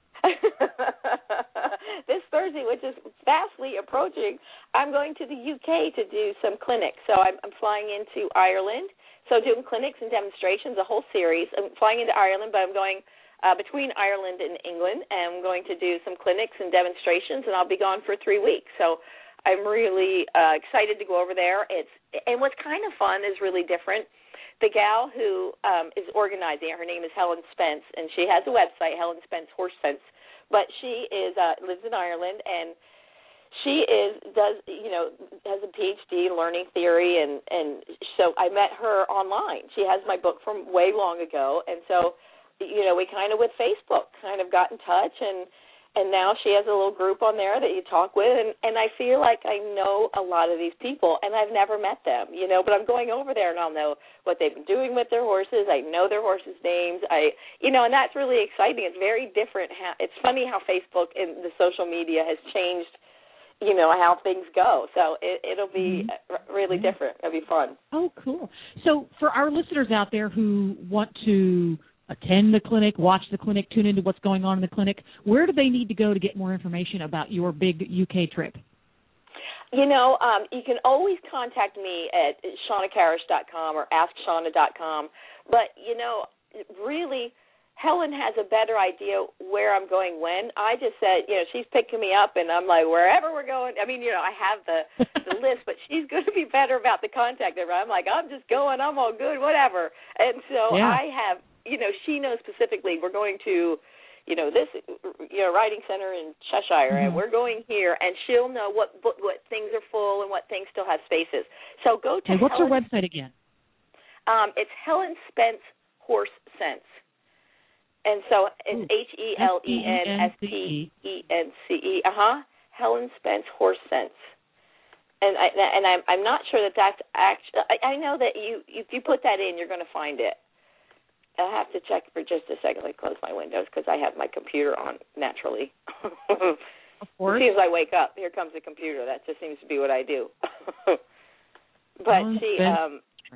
This Thursday, which is fastly approaching, I'm going to the U K to do some clinics. So I'm, I'm flying into Ireland. So doing clinics and demonstrations, a whole series. I'm flying into Ireland, but I'm going uh, between Ireland and England, and I'm going to do some clinics and demonstrations, and I'll be gone for three weeks. So I'm really uh, excited to go over there. It's and what's kind of fun is really different. the gal who um, is organizing it, her name is Helen Spence, and she has a website, Helen Spence Horse Sense. But she is uh, lives in Ireland, and she is does you know has a P H D in learning theory, and and so I met her online. She has my book from way long ago, and so you know we kind of with Facebook kind of got in touch, and and now she has a little group on there that you talk with, and and I feel like I know a lot of these people, and I've never met them, you know. But I'm going over there, and I'll know what they've been doing with their horses. I know their horses' names. I, you know, and that's really exciting. It's very different. How, it's funny how Facebook and the social media has changed, you know, how things go. So it, it'll be mm-hmm. really different. It'll be fun. Oh, cool. So for our listeners out there who want to attend the clinic, watch the clinic, tune into what's going on in the clinic, where do they need to go to get more information about your big U K trip? You know, um, you can always contact me at shauna karish dot com or ask shauna dot com. But, you know, really, Helen has a better idea where I'm going when. I just said, you know, she's picking me up, and I'm like, wherever we're going. I mean, you know, I have the, the list, but she's going to be better about the contact. I'm like, I'm just going. I'm all good, whatever. And so yeah. I have, you know, she knows specifically we're going to, you know, this, you know, riding center in Cheshire, mm-hmm. and we're going here, and she'll know what, what what things are full and what things still have spaces. So go to. Hey, what's Helen, her website again? Um, it's Helen Spence Horse Sense, and so it's H E L E N S P E N C E. Uh huh. Helen Spence Horse Sense. And I and I'm I'm not sure that that's actually. I, I know that you if you put that in, you're going to find it. I'll have to check for just a second. Let me close my windows because I have my computer on naturally. Of course. As soon as I wake up, here comes the computer. That just seems to be what I do. But Helen she, Spence. um,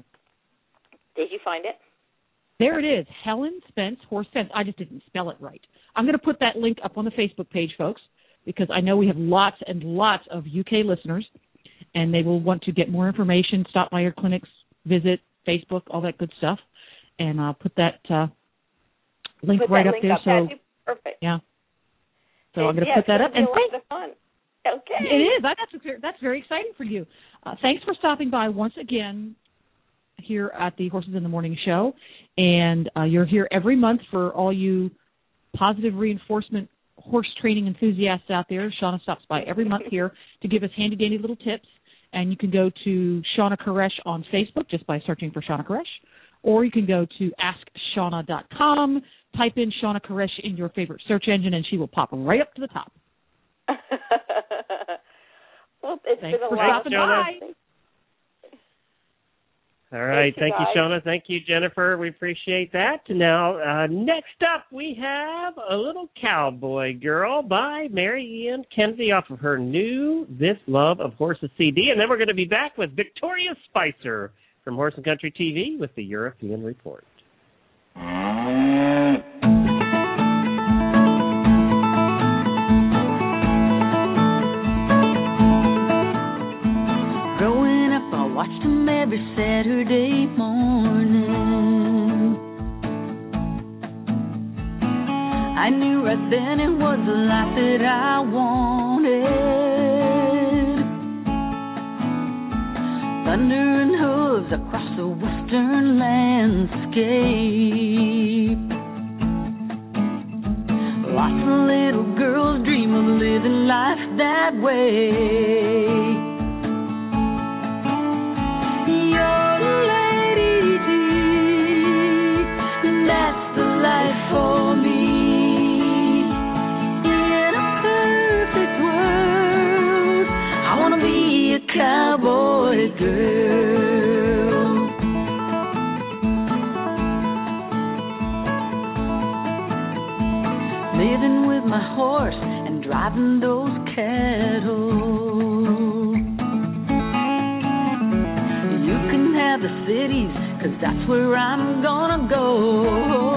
did you find it? There it is, Helen Spence Horse Sense. I just didn't spell it right. I'm going to put that link up on the Facebook page, folks, because I know we have lots and lots of U K listeners, and they will want to get more information, stop by your clinics, visit Facebook, all that good stuff. And I'll put that uh, link put right that up link there. Up. So That'd be perfect. Yeah. So it, I'm going to yeah, put that up. And and a lot of fun. Okay. It is. That's that's very exciting for you. Uh, thanks for stopping by once again here at the Horses in the Morning show. And uh, you're here every month for all you positive reinforcement horse training enthusiasts out there. Shauna stops by every month here to give us handy-dandy little tips. And you can go to Shauna Karish on Facebook just by searching for Shauna Karish. Or you can go to ask shauna dot com, type in Shauna Karish in your favorite search engine, and she will pop right up to the top. Well, it's Thanks been a for lot stopping by. All right. Thank you, Thank you, Shauna. Thank you, Jennifer. We appreciate that. Now, uh, next up, we have A Little Cowboy Girl by Mary Ann Kennedy off of her new This Love of Horses C D. And then we're going to be back with Victoria Spicer from Horse and Country T V with the European Report. Growing up, I watched him every Saturday morning. I knew right then it was the life that I wanted. Thunder and hooves across the western landscape. Lots of little girls dream of living life that way. Young lady, that's the life for me. In a perfect world, I want to be a cowboy girl. Living with my horse and driving those cattle. You can have the cities, 'cause that's where I'm gonna go.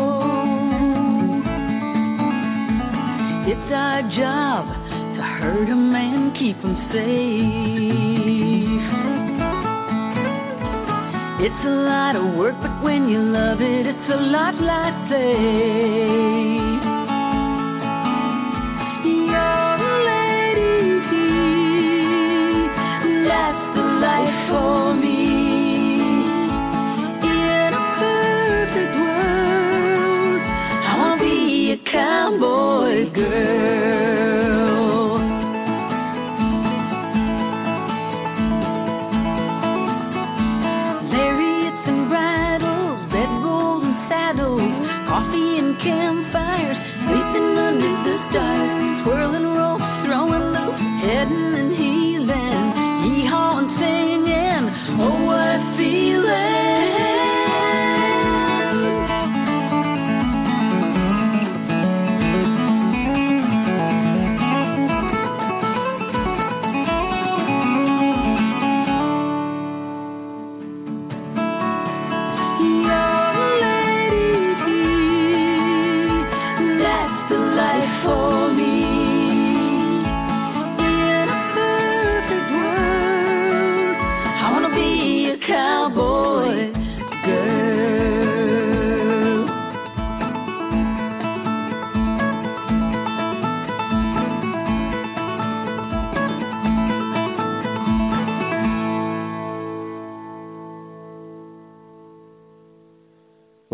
It's our job to herd them and keep them safe. It's a lot of work, but when you love it, it's a lot like play. Young lady, that's the life for me. In a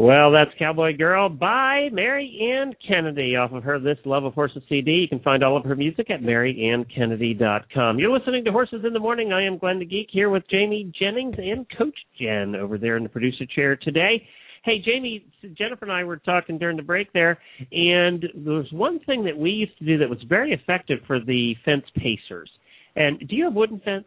Well, that's Cowboy Girl by Mary Ann Kennedy off of her This Love of Horses C D. You can find all of her music at mary ann kennedy dot com. You're listening to Horses in the Morning. I am Glenn the Geek here with Jamie Jennings and Coach Jen over there in the producer chair today. Hey, Jamie, Jennifer and I were talking during the break there, and there was one thing that we used to do that was very effective for the fence pacers. And do you have wooden fence?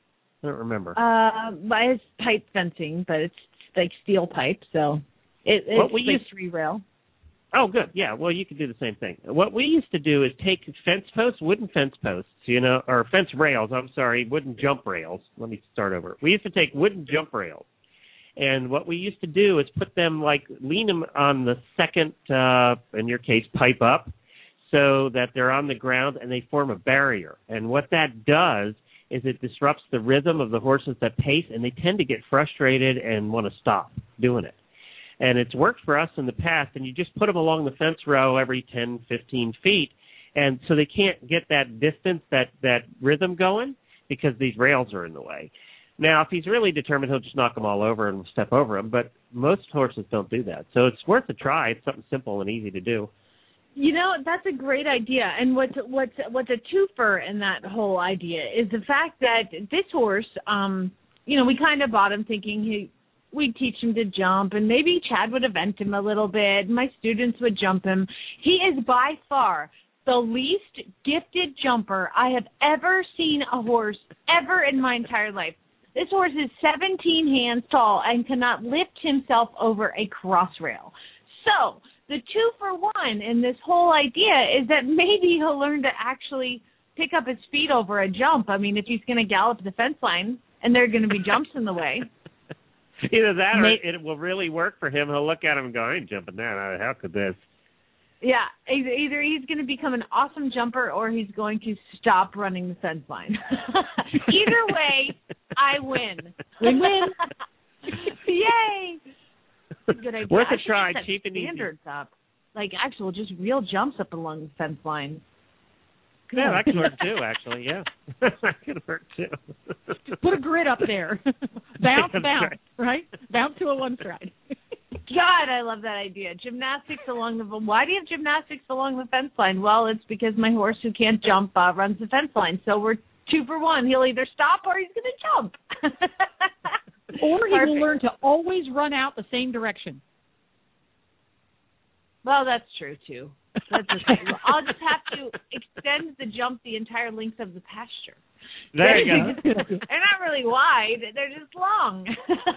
I don't remember. Uh, it's pipe fencing, but it's like steel pipe, so it, it's what we like used, three rail. Oh, good. Yeah, well, you can do the same thing. What we used to do is take fence posts, wooden fence posts, you know, or fence rails, I'm sorry, wooden jump rails. Let me start over. We used to take wooden jump rails. And what we used to do is put them, like, lean them on the second, uh, in your case, pipe up, so that they're on the ground and they form a barrier. And what that does is it disrupts the rhythm of the horses that pace, and they tend to get frustrated and want to stop doing it. And it's worked for us in the past, and you just put them along the fence row every ten, fifteen feet, and so they can't get that distance, that, that rhythm going, because these rails are in the way. Now, if he's really determined, he'll just knock them all over and step over them, but most horses don't do that. So it's worth a try. It's something simple and easy to do. You know, that's a great idea. And what's what's what's a twofer in that whole idea is the fact that this horse, um, you know, we kind of bought him thinking he we'd teach him to jump, and maybe Chad would event him a little bit. My students would jump him. He is by far the least gifted jumper I have ever seen a horse ever in my entire life. This horse is seventeen hands tall and cannot lift himself over a cross rail. So the two for one in this whole idea is that maybe he'll learn to actually pick up his feet over a jump. I mean, if he's going to gallop the fence line and there are going to be jumps in the way. Either that or it will really work for him. He'll look at him and go, I ain't jumping that. How could this? Yeah, either he's going to become an awesome jumper or he's going to stop running the fence line. Either way, I win. Win-win. Yay! Good idea. Worth I a try, set cheap and easy. Standards up, like actual just real jumps up along the fence line. Good. Yeah, that could work too. Actually, yeah, that could work too. Put a grid up there. Bounce, That's bounce, right. right? Bounce to a one stride. God, I love that idea. Gymnastics along the. Why do you have gymnastics along the fence line? Well, it's because my horse who can't jump uh, runs the fence line. So we're two for one. He'll either stop or he's going to jump. Or he Perfect. will learn to always run out the same direction. Well, that's true, too. That's true. I'll just have to extend the jump the entire length of the pasture. There you go. They're not really wide. They're just long.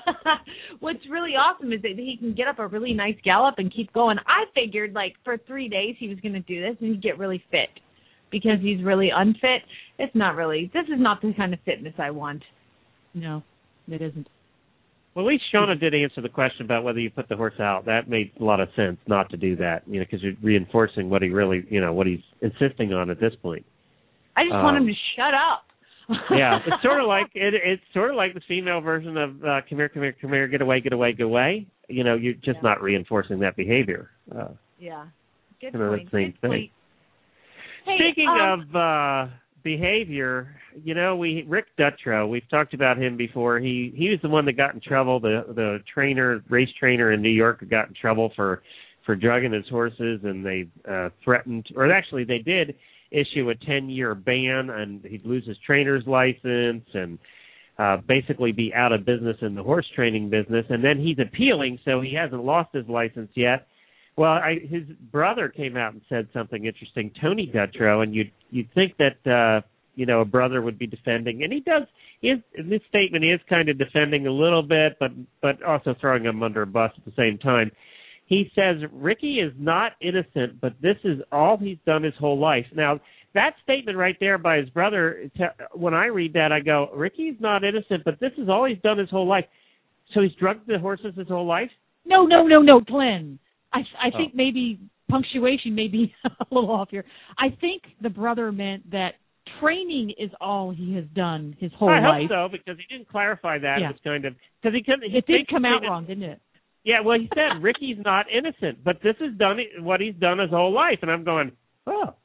What's really awesome is that he can get up a really nice gallop and keep going. I figured, like, for three days he was going to do this and he'd get really fit because he's really unfit. It's not really. This is not the kind of fitness I want. No, it isn't. Well, at least Shauna did answer the question about whether you put the horse out. That made a lot of sense not to do that, you know, because you're reinforcing what he really, you know, what he's insisting on at this point. I just um, want him to shut up. Yeah, it's sort of like it, it's sort of like the female version of uh, come here, come here, come here, get away, get away, get away. You know, you're just yeah. not reinforcing that behavior. Uh, yeah, good you know, point. That same good thing. Point. Hey, Speaking um, of uh, behavior, you know, we Rick Dutrow, we've talked about him before. He he was the one that got in trouble. The the trainer, race trainer in New York, got in trouble for for drugging his horses, and they uh, threatened, or actually they did. issue a ten-year ban, and he'd lose his trainer's license and uh, basically be out of business in the horse training business. And then he's appealing, so he hasn't lost his license yet. Well, I, his brother came out and said something interesting, Tony Dutrow, and you'd, you'd think that, uh, you know, a brother would be defending. And he does, he is, in this statement, he is kind of defending a little bit, but, but also throwing him under a bus at the same time. He says Ricky is not innocent, but this is all he's done his whole life. Now, that statement right there by his brother, when I read that, I go, Ricky's not innocent, but this is all he's done his whole life. So he's drugged the horses his whole life? No, no, no, no, Glenn. I, I oh. think maybe punctuation may be a little off here. I think the brother meant that training is all he has done his whole I life. I hope so, because he didn't clarify that. Yeah. It was kind of, because he couldn't. It did come out wrong, didn't it? Yeah, well, he said Ricky's not innocent, but this is done what he's done his whole life. And I'm going, oh,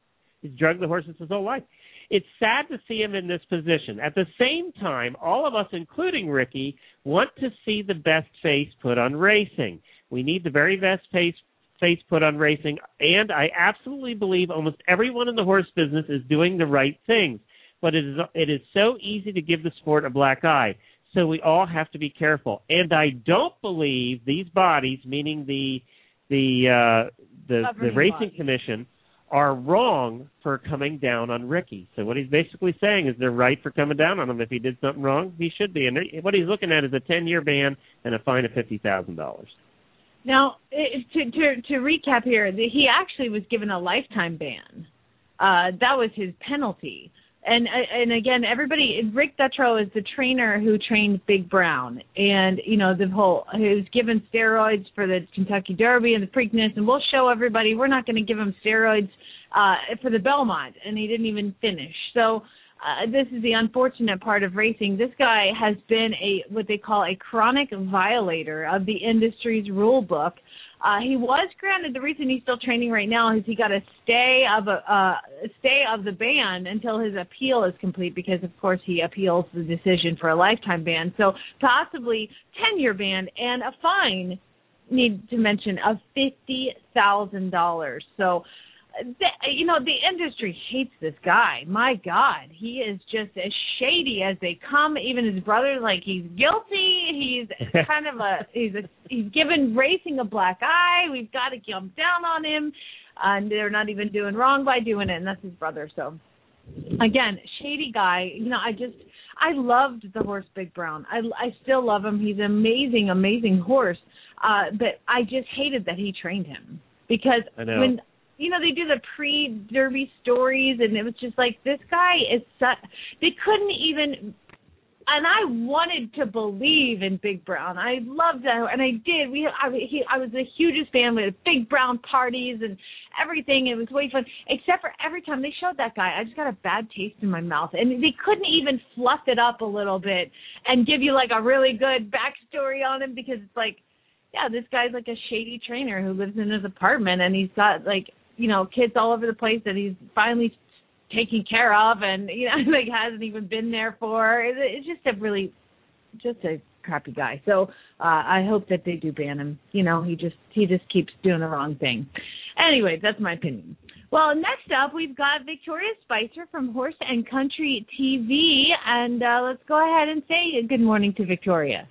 He's drugged the horses his whole life. It's sad to see him in this position. At the same time, all of us, including Ricky, want to see the best face put on racing. We need the very best face face put on racing, and I absolutely believe almost everyone in the horse business is doing the right things. But it is it is so easy to give the sport a black eye. So we all have to be careful. And I don't believe these bodies, meaning the the uh, the, the Racing body. Commission, are wrong for coming down on Ricky. So what he's basically saying is they're right for coming down on him. If he did something wrong, he should be. And what he's looking at is a ten-year ban and a fine of fifty thousand dollars. Now, to, to to recap here, he actually was given a lifetime ban. Uh, that was his penalty. And and again, everybody, Rick Dutrow is the trainer who trained Big Brown, and you know the whole he was given steroids for the Kentucky Derby and the Preakness, and we'll show everybody we're not going to give him steroids uh, for the Belmont, and he didn't even finish. So uh, this is the unfortunate part of racing. This guy has been a what they call a chronic violator of the industry's rule book. Uh, he was granted, the reason he's still training right now is he got a stay of a uh, stay of the ban until his appeal is complete, because of course he appeals the decision for a lifetime ban. So possibly ten-year ban and a fine, need to mention, of fifty thousand dollars. So, the, you know, the industry hates this guy. My God, he is just as shady as they come. Even his brother, like, he's guilty. He's kind of a he's a he's given racing a black eye. We've got to jump down on him, and they're not even doing wrong by doing it. And that's his brother. So, again, shady guy. You know, I just I loved the horse Big Brown. I I still love him. He's an amazing, amazing horse. Uh, but I just hated that he trained him, because I know. when. You know, they do the pre-Derby stories, and it was just like, this guy is such, they couldn't even, and I wanted to believe in Big Brown. I loved that, and I did. We, I, he, I was the hugest fan. We had Big Brown parties and everything. It was way fun, except for every time they showed that guy, I just got a bad taste in my mouth. And they couldn't even fluff it up a little bit and give you, like, a really good backstory on him, because it's like, yeah, this guy's like a shady trainer who lives in his apartment, and he's got, like, you know, kids all over the place that he's finally taking care of, and, you know, like, hasn't even been there for. It's just a really, just a crappy guy. So uh, I hope that they do ban him. You know, he just he just keeps doing the wrong thing. Anyway, that's my opinion. Well, next up, we've got Victoria Spicer from Horse and Country T V, and uh, let's go ahead and say good morning to Victoria.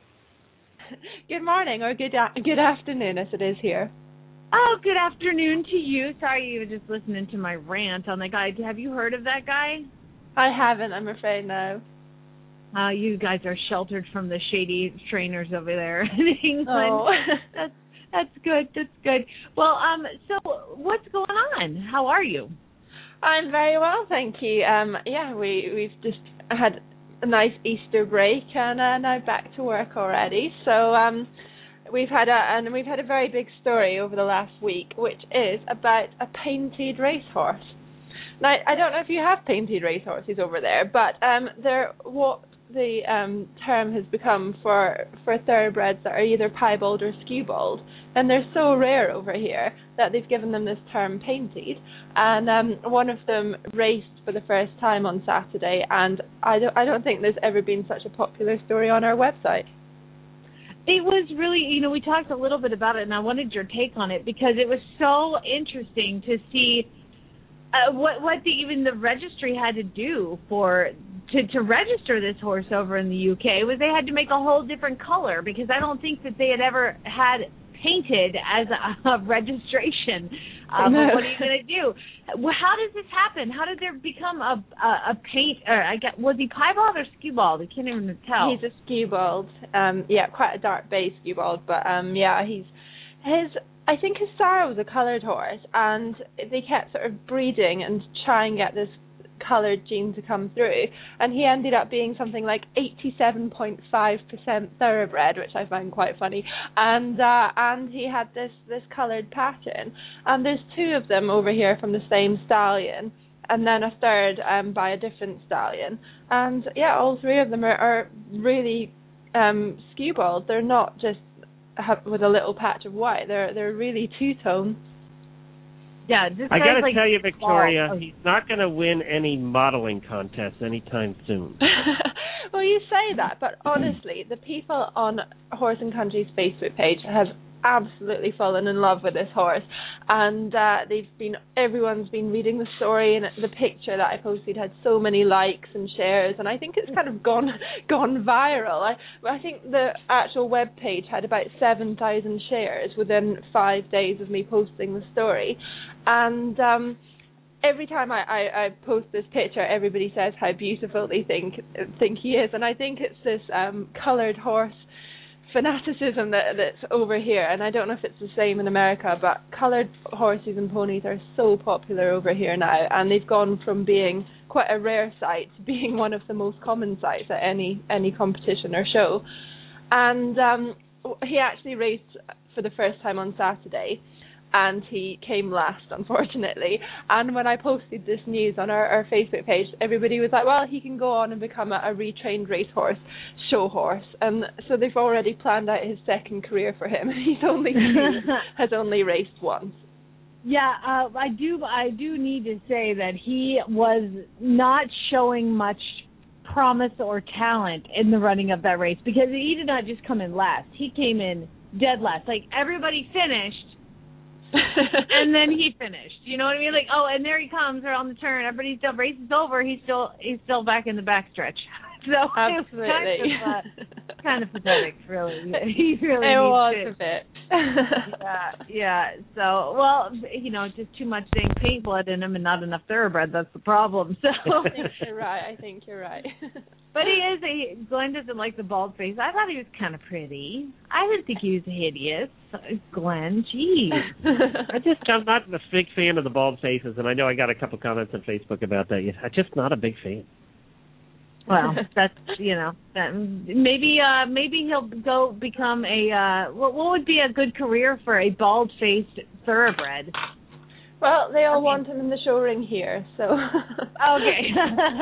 Good morning, or good a- good afternoon, as it is here. Oh, good afternoon to you. Sorry you were just listening to my rant on the guy. Have you heard of that guy? I haven't, I'm afraid, no. Uh, you guys are sheltered from the shady trainers over there in England. Oh. that's, that's good, that's good. Well, um, so what's going on? How are you? I'm very well, thank you. Um, yeah, we, we've just had a nice Easter break, and uh, now back to work already. So, um... We've had a and we've had a very big story over the last week, which is about a painted racehorse. Now, I don't know if you have painted racehorses over there, but um, they're what the um, term has become for for thoroughbreds that are either piebald or skewbald, and they're so rare over here that they've given them this term painted. And um, one of them raced for the first time on Saturday, and I don't I don't think there's ever been such a popular story on our website. It was really, you know, we talked a little bit about it, and I wanted your take on it, because it was so interesting to see uh, what what the, even the registry had to do for to, to register this horse over in the U K. It was they had to make a whole different color, because I don't think that they had ever had painted as a, a registration. Uh, no. But what are you going to do? How does this happen? How did there become a a, a paint? Or I guess, was he piebald or skewbald? I can't even tell. He's a skewbald. Um, yeah, quite a dark bay skewbald. But um, yeah, he's his. I think his sire was a coloured horse, and they kept sort of breeding and trying to get this coloured gene to come through, and he ended up being something like eighty-seven point five percent thoroughbred, which I find quite funny, and uh, and he had this this coloured pattern, and there's two of them over here from the same stallion, and then a third um, by a different stallion, and yeah, all three of them are, are really um, skewbald. They're not just have, with a little patch of white. They're they're really two-tone. Yeah, this I got to like, tell you, Victoria, oh. he's not going to win any modeling contests anytime soon. Well, you say that, but honestly, the people on Horse and Country's Facebook page have absolutely fallen in love with this horse, and uh, they've been everyone's been reading the story, and the picture that I posted had so many likes and shares, and I think it's kind of gone gone viral. I I think the actual web page had about seven thousand shares within five days of me posting the story, and um, every time I, I, I post this picture, everybody says how beautiful they think think he is, and I think it's this um, coloured horse fanaticism that that's over here, and I don't know if it's the same in America, but coloured horses and ponies are so popular over here now, and they've gone from being quite a rare sight to being one of the most common sights at any any competition or show. And um, he actually raced for the first time on Saturday, and he came last, unfortunately. And when I posted this news on our, our Facebook page, everybody was like, well, he can go on and become a, a retrained racehorse, show horse. And so they've already planned out his second career for him. He's only has only raced once. Yeah, uh, I do. I do need to say that he was not showing much promise or talent in the running of that race, because he did not just come in last. He came in dead last. Like, everybody finished, and then he finished. You know what I mean? Like, oh, and there he comes around the turn. Everybody's still race is over. He's still he's still back in the backstretch. So absolutely, it was kind of, uh, kind of pathetic, really. He really it was it. a bit. yeah, yeah. So, well, you know, just too much dang paint blood in him and not enough thoroughbred. That's the problem. So I think you're right. I think you're right. But he is a. Glenn doesn't like the bald face. I thought he was kind of pretty. I didn't think he was hideous. Glenn, geez. I just I'm not a big fan of the bald faces, and I know I got a couple comments on Facebook about that. I'm just not a big fan. Well, that's, you know, that, maybe uh, maybe he'll go become a, uh, what, what would be a good career for a bald-faced thoroughbred? Well, they all I mean, want want him in the show ring here, so. Okay.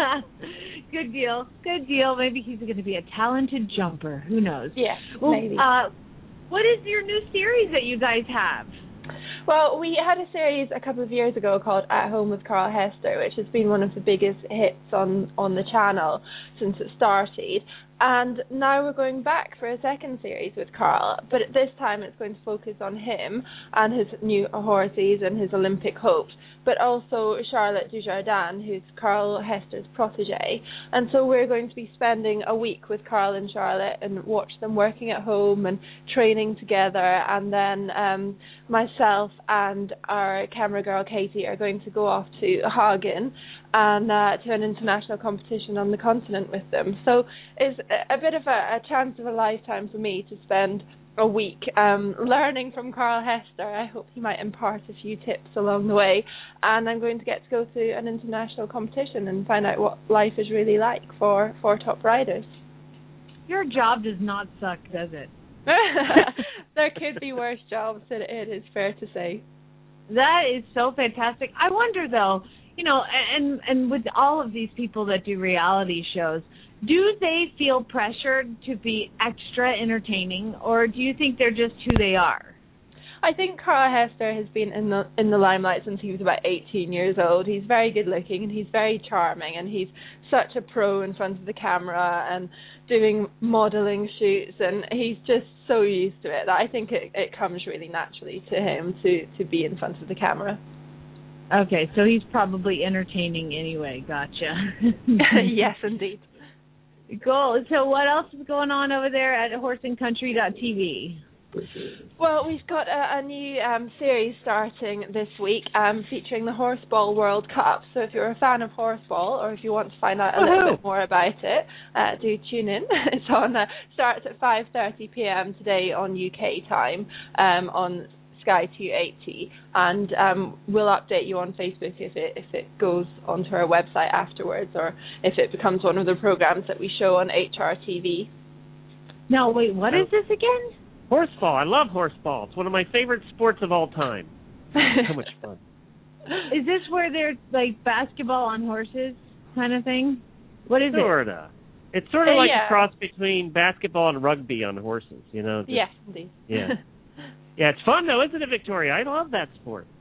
Good deal. Good deal. Maybe he's going to be a talented jumper. Who knows? Yeah, well, maybe. Uh, what is your new series that you guys have? Well, we had a series a couple of years ago called At Home with Carl Hester, which has been one of the biggest hits on, on the channel since it started. And now we're going back for a second series with Carl, but this time it's going to focus on him and his new horses and his Olympic hopes, but also Charlotte Dujardin, who's Carl Hester's protege. And so we're going to be spending a week with Carl and Charlotte and watch them working at home and training together. And then um, myself and our camera girl Katie are going to go off to Hagen and uh, to an international competition on the continent with them. So it's a bit of a, a chance of a lifetime for me to spend a week um, learning from Carl Hester. I hope he might impart a few tips along the way. And I'm going to get to go to an international competition and find out what life is really like for, for top riders. Your job does not suck, does it? There could be worse jobs, it, it is fair to say. That is so fantastic. I wonder, though, you know, and and with all of these people that do reality shows, do they feel pressured to be extra entertaining, or do you think they're just who they are? I think Carl Hester has been in the in the limelight since he was about eighteen years old. He's very good looking and he's very charming, and he's such a pro in front of the camera and doing modeling shoots, and he's just so used to it that I think it, it comes really naturally to him to, to be in front of the camera. Okay, so he's probably entertaining anyway. Gotcha. Yes, indeed. Cool. So what else is going on over there at horse and country dot t v? Well, we've got a, a new um, series starting this week um, featuring the Horseball World Cup. So if you're a fan of horseball, or if you want to find out a Woo-hoo. little bit more about it, uh, do tune in. It's on uh, starts at five thirty p.m. today on U K time um, on Sky two eighty, and um, we'll update you on Facebook if it if it goes onto our website afterwards, or if it becomes one of the programs that we show on H R T V. No, wait, what is this again? Horseball. I love horseball. It's one of my favorite sports of all time. So much fun. Is this where they're like basketball on horses kind of thing? What is Sorta. it? It's sort of Uh, like yeah. a cross between basketball and rugby on horses, you know? Just, Yes, indeed. Yeah. Yeah, it's fun though, isn't it, Victoria? I love that sport.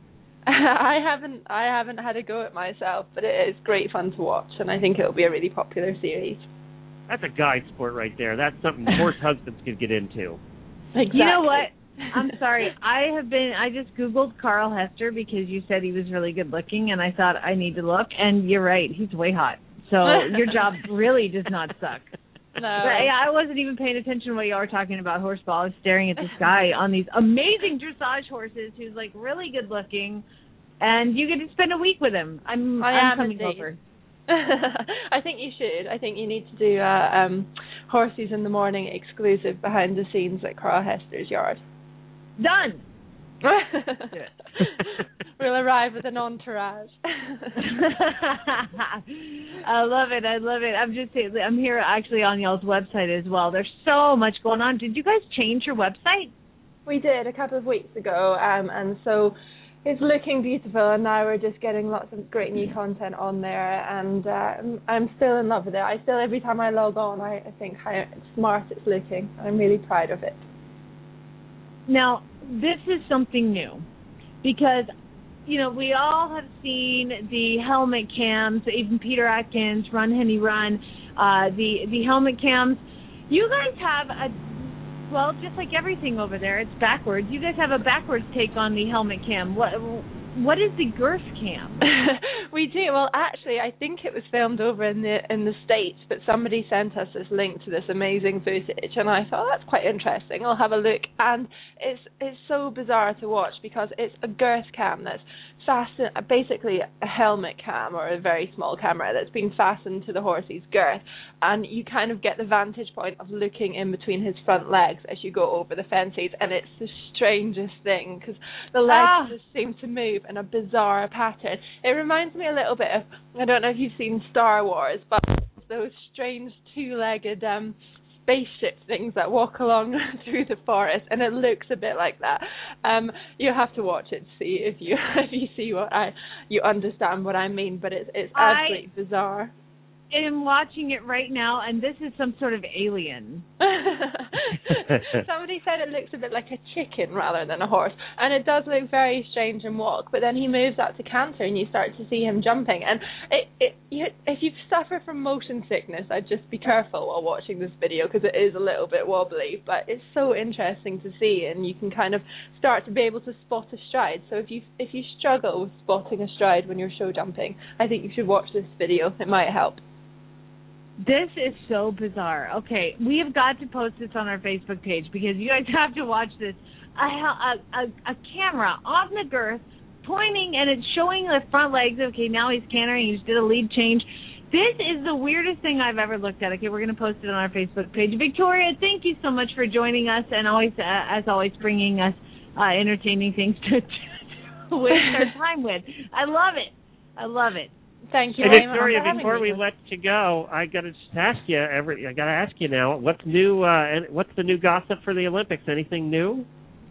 I haven't I haven't had a go at myself, but it is great fun to watch, and I think it'll be a really popular series. That's a guy sport right there. That's something horse husbands could get into. Exactly. You know what? I'm sorry. I have been. I just Googled Carl Hester because you said he was really good looking, and I thought I need to look. And you're right. He's way hot. So your job really does not suck. No. But I wasn't even paying attention to what y'all were talking about horseball. I was staring at this guy on these amazing dressage horses who's like really good looking, and you get to spend a week with him. I'm, I I'm am coming indeed. over. I think you should. I think you need to do uh, um, Horses in the Morning exclusive behind the scenes at Carl Hester's yard. Done. We'll arrive with an entourage. I love it. I love it. I'm just I'm here actually on y'all's website as well. There's so much going on. Did you guys change your website? We did a couple of weeks ago, um, and so it's looking beautiful. And now we're just getting lots of great new content on there, and uh, I'm still in love with it. I still every time I log on, I, I think how smart it's looking. I'm really proud of it. Now, this is something new because, you know, we all have seen the helmet cams, even Peter Atkins, Run Henny Run, uh, the, the helmet cams. You guys have a, well, just like everything over there, it's backwards. You guys have a backwards take on the helmet cam. What What is the girth cam? We do. Well, actually, I think it was filmed over in the in the States, but somebody sent us this link to this amazing footage, and I thought, that's quite interesting. I'll have a look. And it's it's so bizarre to watch because it's a girth cam that's fastened, basically a helmet cam or a very small camera that's been fastened to the horse's girth, and you kind of get the vantage point of looking in between his front legs as you go over the fences, and it's the strangest thing because the legs Ah. just seem to move in a bizarre pattern. It reminds me a little bit of, I don't know if you've seen Star Wars, but those strange two-legged um, spaceship things that walk along through the forest, and it looks a bit like that. Um, you have to watch it to see if you if you see what I you understand what I mean. But it's it's absolutely I bizarre. am watching it right now, and this is some sort of alien. Somebody said it looks a bit like a chicken rather than a horse, and it does look very strange and walk, but then he moves out to canter and you start to see him jumping, and it, it you, if you suffer from motion sickness, I'd just be careful while watching this video because it is a little bit wobbly, but it's so interesting to see, and you can kind of start to be able to spot a stride. So if you if you struggle with spotting a stride when you're show jumping, I think you should watch this video. It might help. This is so bizarre. Okay, we have got to post this on our Facebook page because you guys have to watch this. A, a, a, a camera on the girth pointing, and it's showing the front legs. Okay, now he's cantering. He just did a lead change. This is the weirdest thing I've ever looked at. Okay, we're going to post it on our Facebook page. Victoria, thank you so much for joining us and always, uh, as always, bringing us uh, entertaining things to, to waste our time with. I love it. I love it. Thank you. Hey, Victoria, for before we me. let you go, I got to just ask you. Every I got to ask you now. What's new? Uh, and what's the new gossip for the Olympics? Anything new?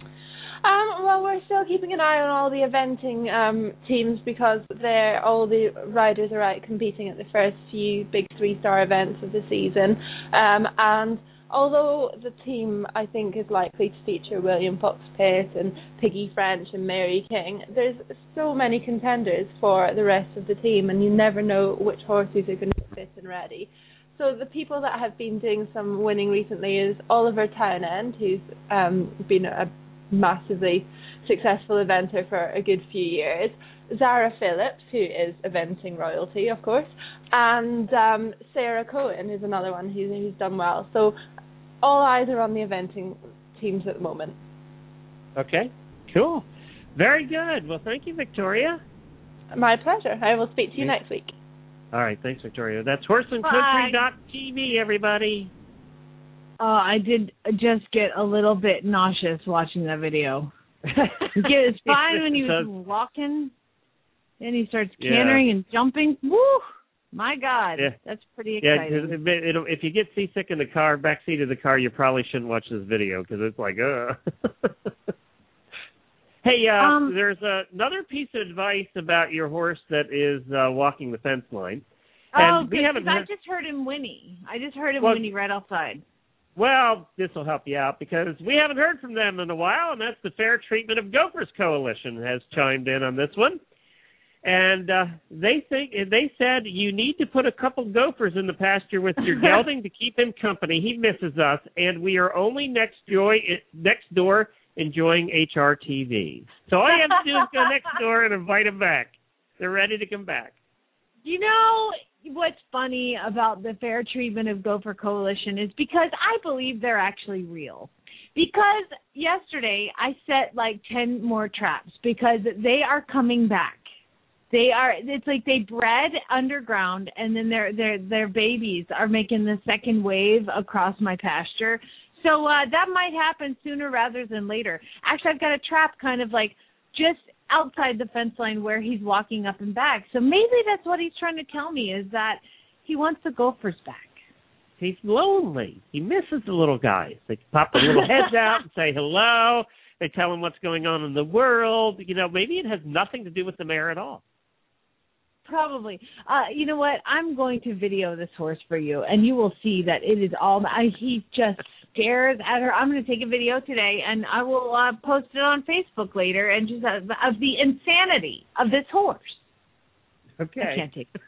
Um, well, we're still keeping an eye on all the eventing um, teams because they're all the riders are out competing at the first few big three-star events of the season, um, and although the team, I think, is likely to feature William Fox-Pitt and Piggy French and Mary King, there's so many contenders for the rest of the team, and you never know which horses are going to be fit and ready. So the people that have been doing some winning recently is Oliver Townend, who's um, been a massively successful eventer for a good few years, Zara Phillips, who is eventing royalty, of course, and um, Sarah Cohen is another one who's, who's done well. So all eyes are on the eventing teams at the moment. Okay, cool. Very good. Well, thank you, Victoria. My pleasure. I will speak to you Okay. next week. All right, thanks, Victoria. That's horse and country dot t v, everybody. Uh, I did just get a little bit nauseous watching that video. It's fine when he was walking, then he starts Yeah. cantering and jumping. Woo! My God, Yeah. that's pretty Yeah, exciting. it, it, it'll, if you get seasick in the car, back seat of the car, you probably shouldn't watch this video because it's like, uh. Hey, uh, Um, there's uh, another piece of advice about your horse that is uh, walking the fence line. Oh, And we good, haven't 'cause I heard- just heard him whinny. I just heard him Well- whinny right outside. Well, this will help you out because we haven't heard from them in a while, and that's the Fair Treatment of Gophers Coalition has chimed in on this one. And uh, they think they said you need to put a couple gophers in the pasture with your gelding to keep him company. He misses us, and we are only next joy next door enjoying H R T V. So all you have to do is go next door and invite them back. They're ready to come back. You know what's funny about the Fair Treatment of Gopher Coalition is because I believe they're actually real. Because yesterday I set like ten more traps because they are coming back. They are. It's like they bred underground, and then their their their babies are making the second wave across my pasture. So uh, that might happen sooner rather than later. Actually, I've got a trap kind of like just outside the fence line where he's walking up and back. So maybe that's what he's trying to tell me is that he wants the gophers back. He's lonely. He misses the little guys. They pop their little heads out and say hello. They tell him what's going on in the world. You know, maybe it has nothing to do with the mayor at all. Probably. Uh, you know what? I'm going to video this horse for you, and you will see that it is all. I, he just stares at her. I'm going to take a video today, and I will uh, post it on Facebook later, and just uh, of the insanity of this horse. Okay. I can't take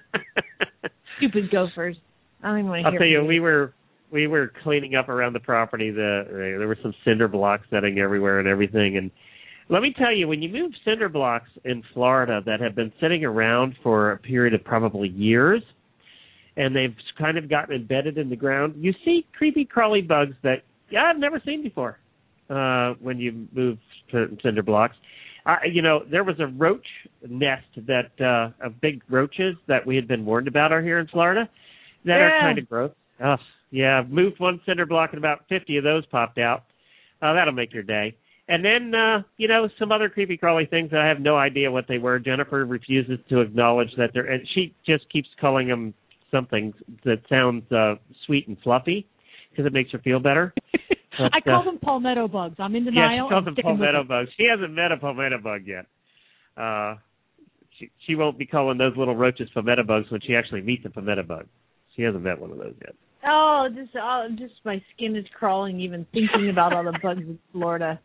it. Stupid gophers. I don't even want to I'll hear. tell you, from we were we were cleaning up around the property. The there were some cinder blocks setting everywhere and everything, and. Let me tell you, when you move cinder blocks in Florida that have been sitting around for a period of probably years, and they've kind of gotten embedded in the ground, you see creepy crawly bugs that yeah, I've never seen before uh, when you move certain cinder blocks. Uh, you know, there was a roach nest that uh, of big roaches that we had been warned about are here in Florida that yeah. are kind of gross. Oh, yeah, moved one cinder block and about fifty of those popped out. Uh, that'll make your day. And then, uh, you know, some other creepy crawly things that I have no idea what they were. Jennifer refuses to acknowledge that they're, and she just keeps calling them something that sounds uh, sweet and fluffy because it makes her feel better. But, I call uh, them palmetto bugs. I'm in denial. Yeah, she calls them sticking with palmetto it. bugs. She hasn't met a palmetto bug yet. Uh, she, she won't be calling those little roaches palmetto bugs when she actually meets a palmetto bug. She hasn't met one of those yet. Oh, just, oh, just my skin is crawling even thinking about all the bugs in Florida.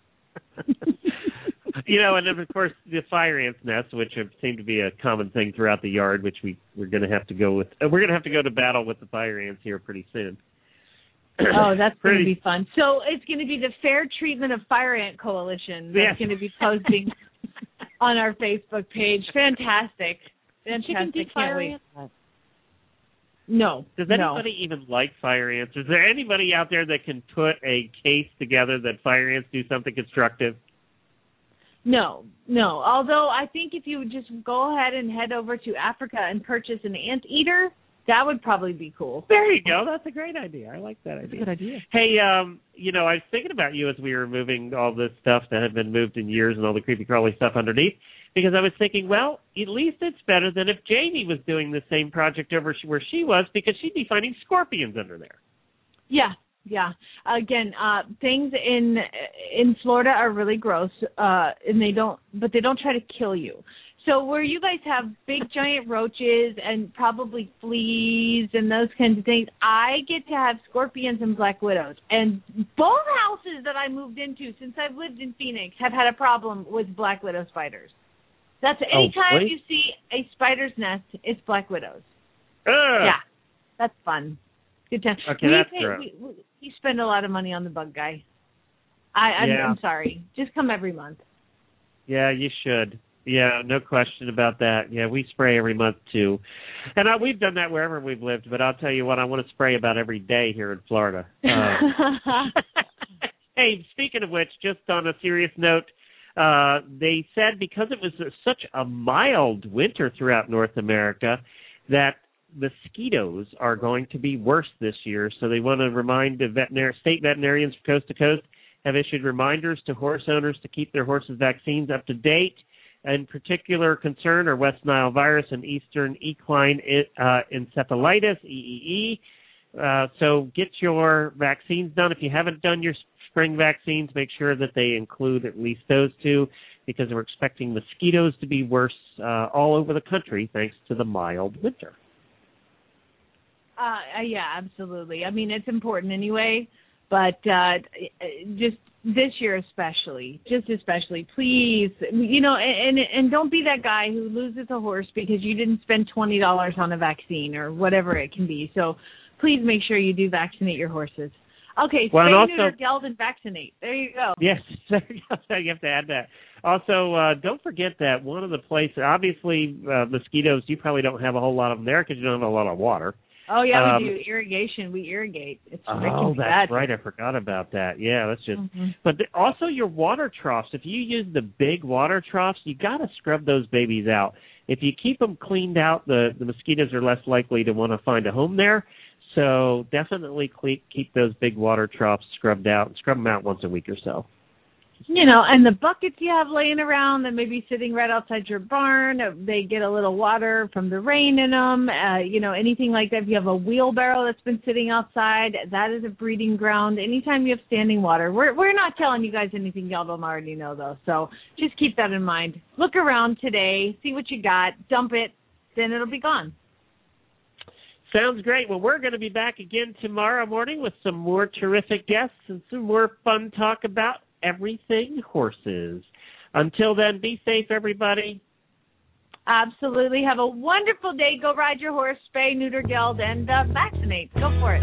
You know, and then of course the fire ants nests, which have, seem to be a common thing throughout the yard, which we we're going to have to go with. Uh, we're going to have to go to battle with the fire ants here pretty soon. Oh, that's pretty, going to be fun. So it's going to be the Fair Treatment of Fire Ant Coalition that's yes. going to be posting on our Facebook page. Fantastic, fantastic! Chicken deep fire ants? No. Does no. anybody even like fire ants? Is there anybody out there that can put a case together that fire ants do something constructive? No, no. Although I think if you just go ahead and head over to Africa and purchase an anteater, that would probably be cool. There you go. That's a great idea. I like that idea. That's a good idea. Hey, um, you know, I was thinking about you as we were moving all this stuff that had been moved in years and all the creepy crawly stuff underneath, because I was thinking, well, at least it's better than if Jamie was doing the same project over where she was, because she'd be finding scorpions under there. Yeah, yeah. Again, uh, things in in Florida are really gross, uh, and they don't, but they don't try to kill you. So where you guys have big giant roaches and probably fleas and those kinds of things, I get to have scorpions and black widows. And both houses that I moved into since I've lived in Phoenix have had a problem with black widow spiders. That's anytime oh, really? you see a spider's nest, it's black widows. Ugh. Yeah, that's fun. Good time. Okay, we that's pay, gross. we, we, we spend a lot of money on the bug guy. I, I'm, Yeah. I'm sorry. Just come every month. Yeah, you should. Yeah, no question about that. Yeah, we spray every month, too. And uh, we've done that wherever we've lived, but I'll tell you what, I want to spray about every day here in Florida. Uh, hey, speaking of which, just on a serious note, uh, they said because it was a, such a mild winter throughout North America that mosquitoes are going to be worse this year. So they want to remind the veterinar- state veterinarians from coast to coast have issued reminders to horse owners to keep their horses' vaccines up to date. In particular concern are West Nile virus and Eastern equine uh, encephalitis, E E E. Uh, so get your vaccines done. If you haven't done your spring vaccines, make sure that they include at least those two, because we're expecting mosquitoes to be worse uh, all over the country thanks to the mild winter. Uh, yeah, absolutely. I mean, it's important anyway, but uh, just this year especially, just especially, please, you know, and and don't be that guy who loses a horse because you didn't spend twenty dollars on a vaccine or whatever it can be. So please make sure you do vaccinate your horses. Okay, well, spay, also, neuter, geld, and vaccinate. There you go. Yes, you have to add that. Also, uh, don't forget that one of the places, obviously, uh, mosquitoes, you probably don't have a whole lot of them there because you don't have a lot of water. Oh, yeah, um, we do. Irrigation. We irrigate. It's Oh, that's bad. right. I forgot about that. Yeah, that's just. Mm-hmm. But the, also your water troughs. If you use the big water troughs, you got to scrub those babies out. If you keep them cleaned out, the, the mosquitoes are less likely to want to find a home there. So definitely keep those big water troughs scrubbed out and scrub them out once a week or so. You know, and the buckets you have laying around that may be sitting right outside your barn, they get a little water from the rain in them, uh, you know, anything like that. If you have a wheelbarrow that's been sitting outside, that is a breeding ground. Anytime you have standing water, we're we're not telling you guys anything y'all don't already know, though. So just keep that in mind. Look around today, see what you got, dump it, then it'll be gone. Sounds great. Well, we're going to be back again tomorrow morning with some more terrific guests and some more fun talk about everything horses. Until then, be safe, everybody. Absolutely. Have a wonderful day. Go ride your horse, spay, neuter, geld, and uh, vaccinate. Go for it.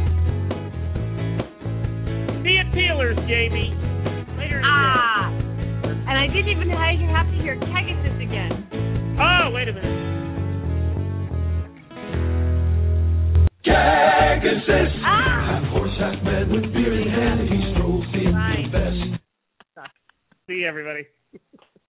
See you at Peelers, Jamie. Later. Ah. And I didn't even have to hear Pegasus again. Oh, wait a minute. Pegasus.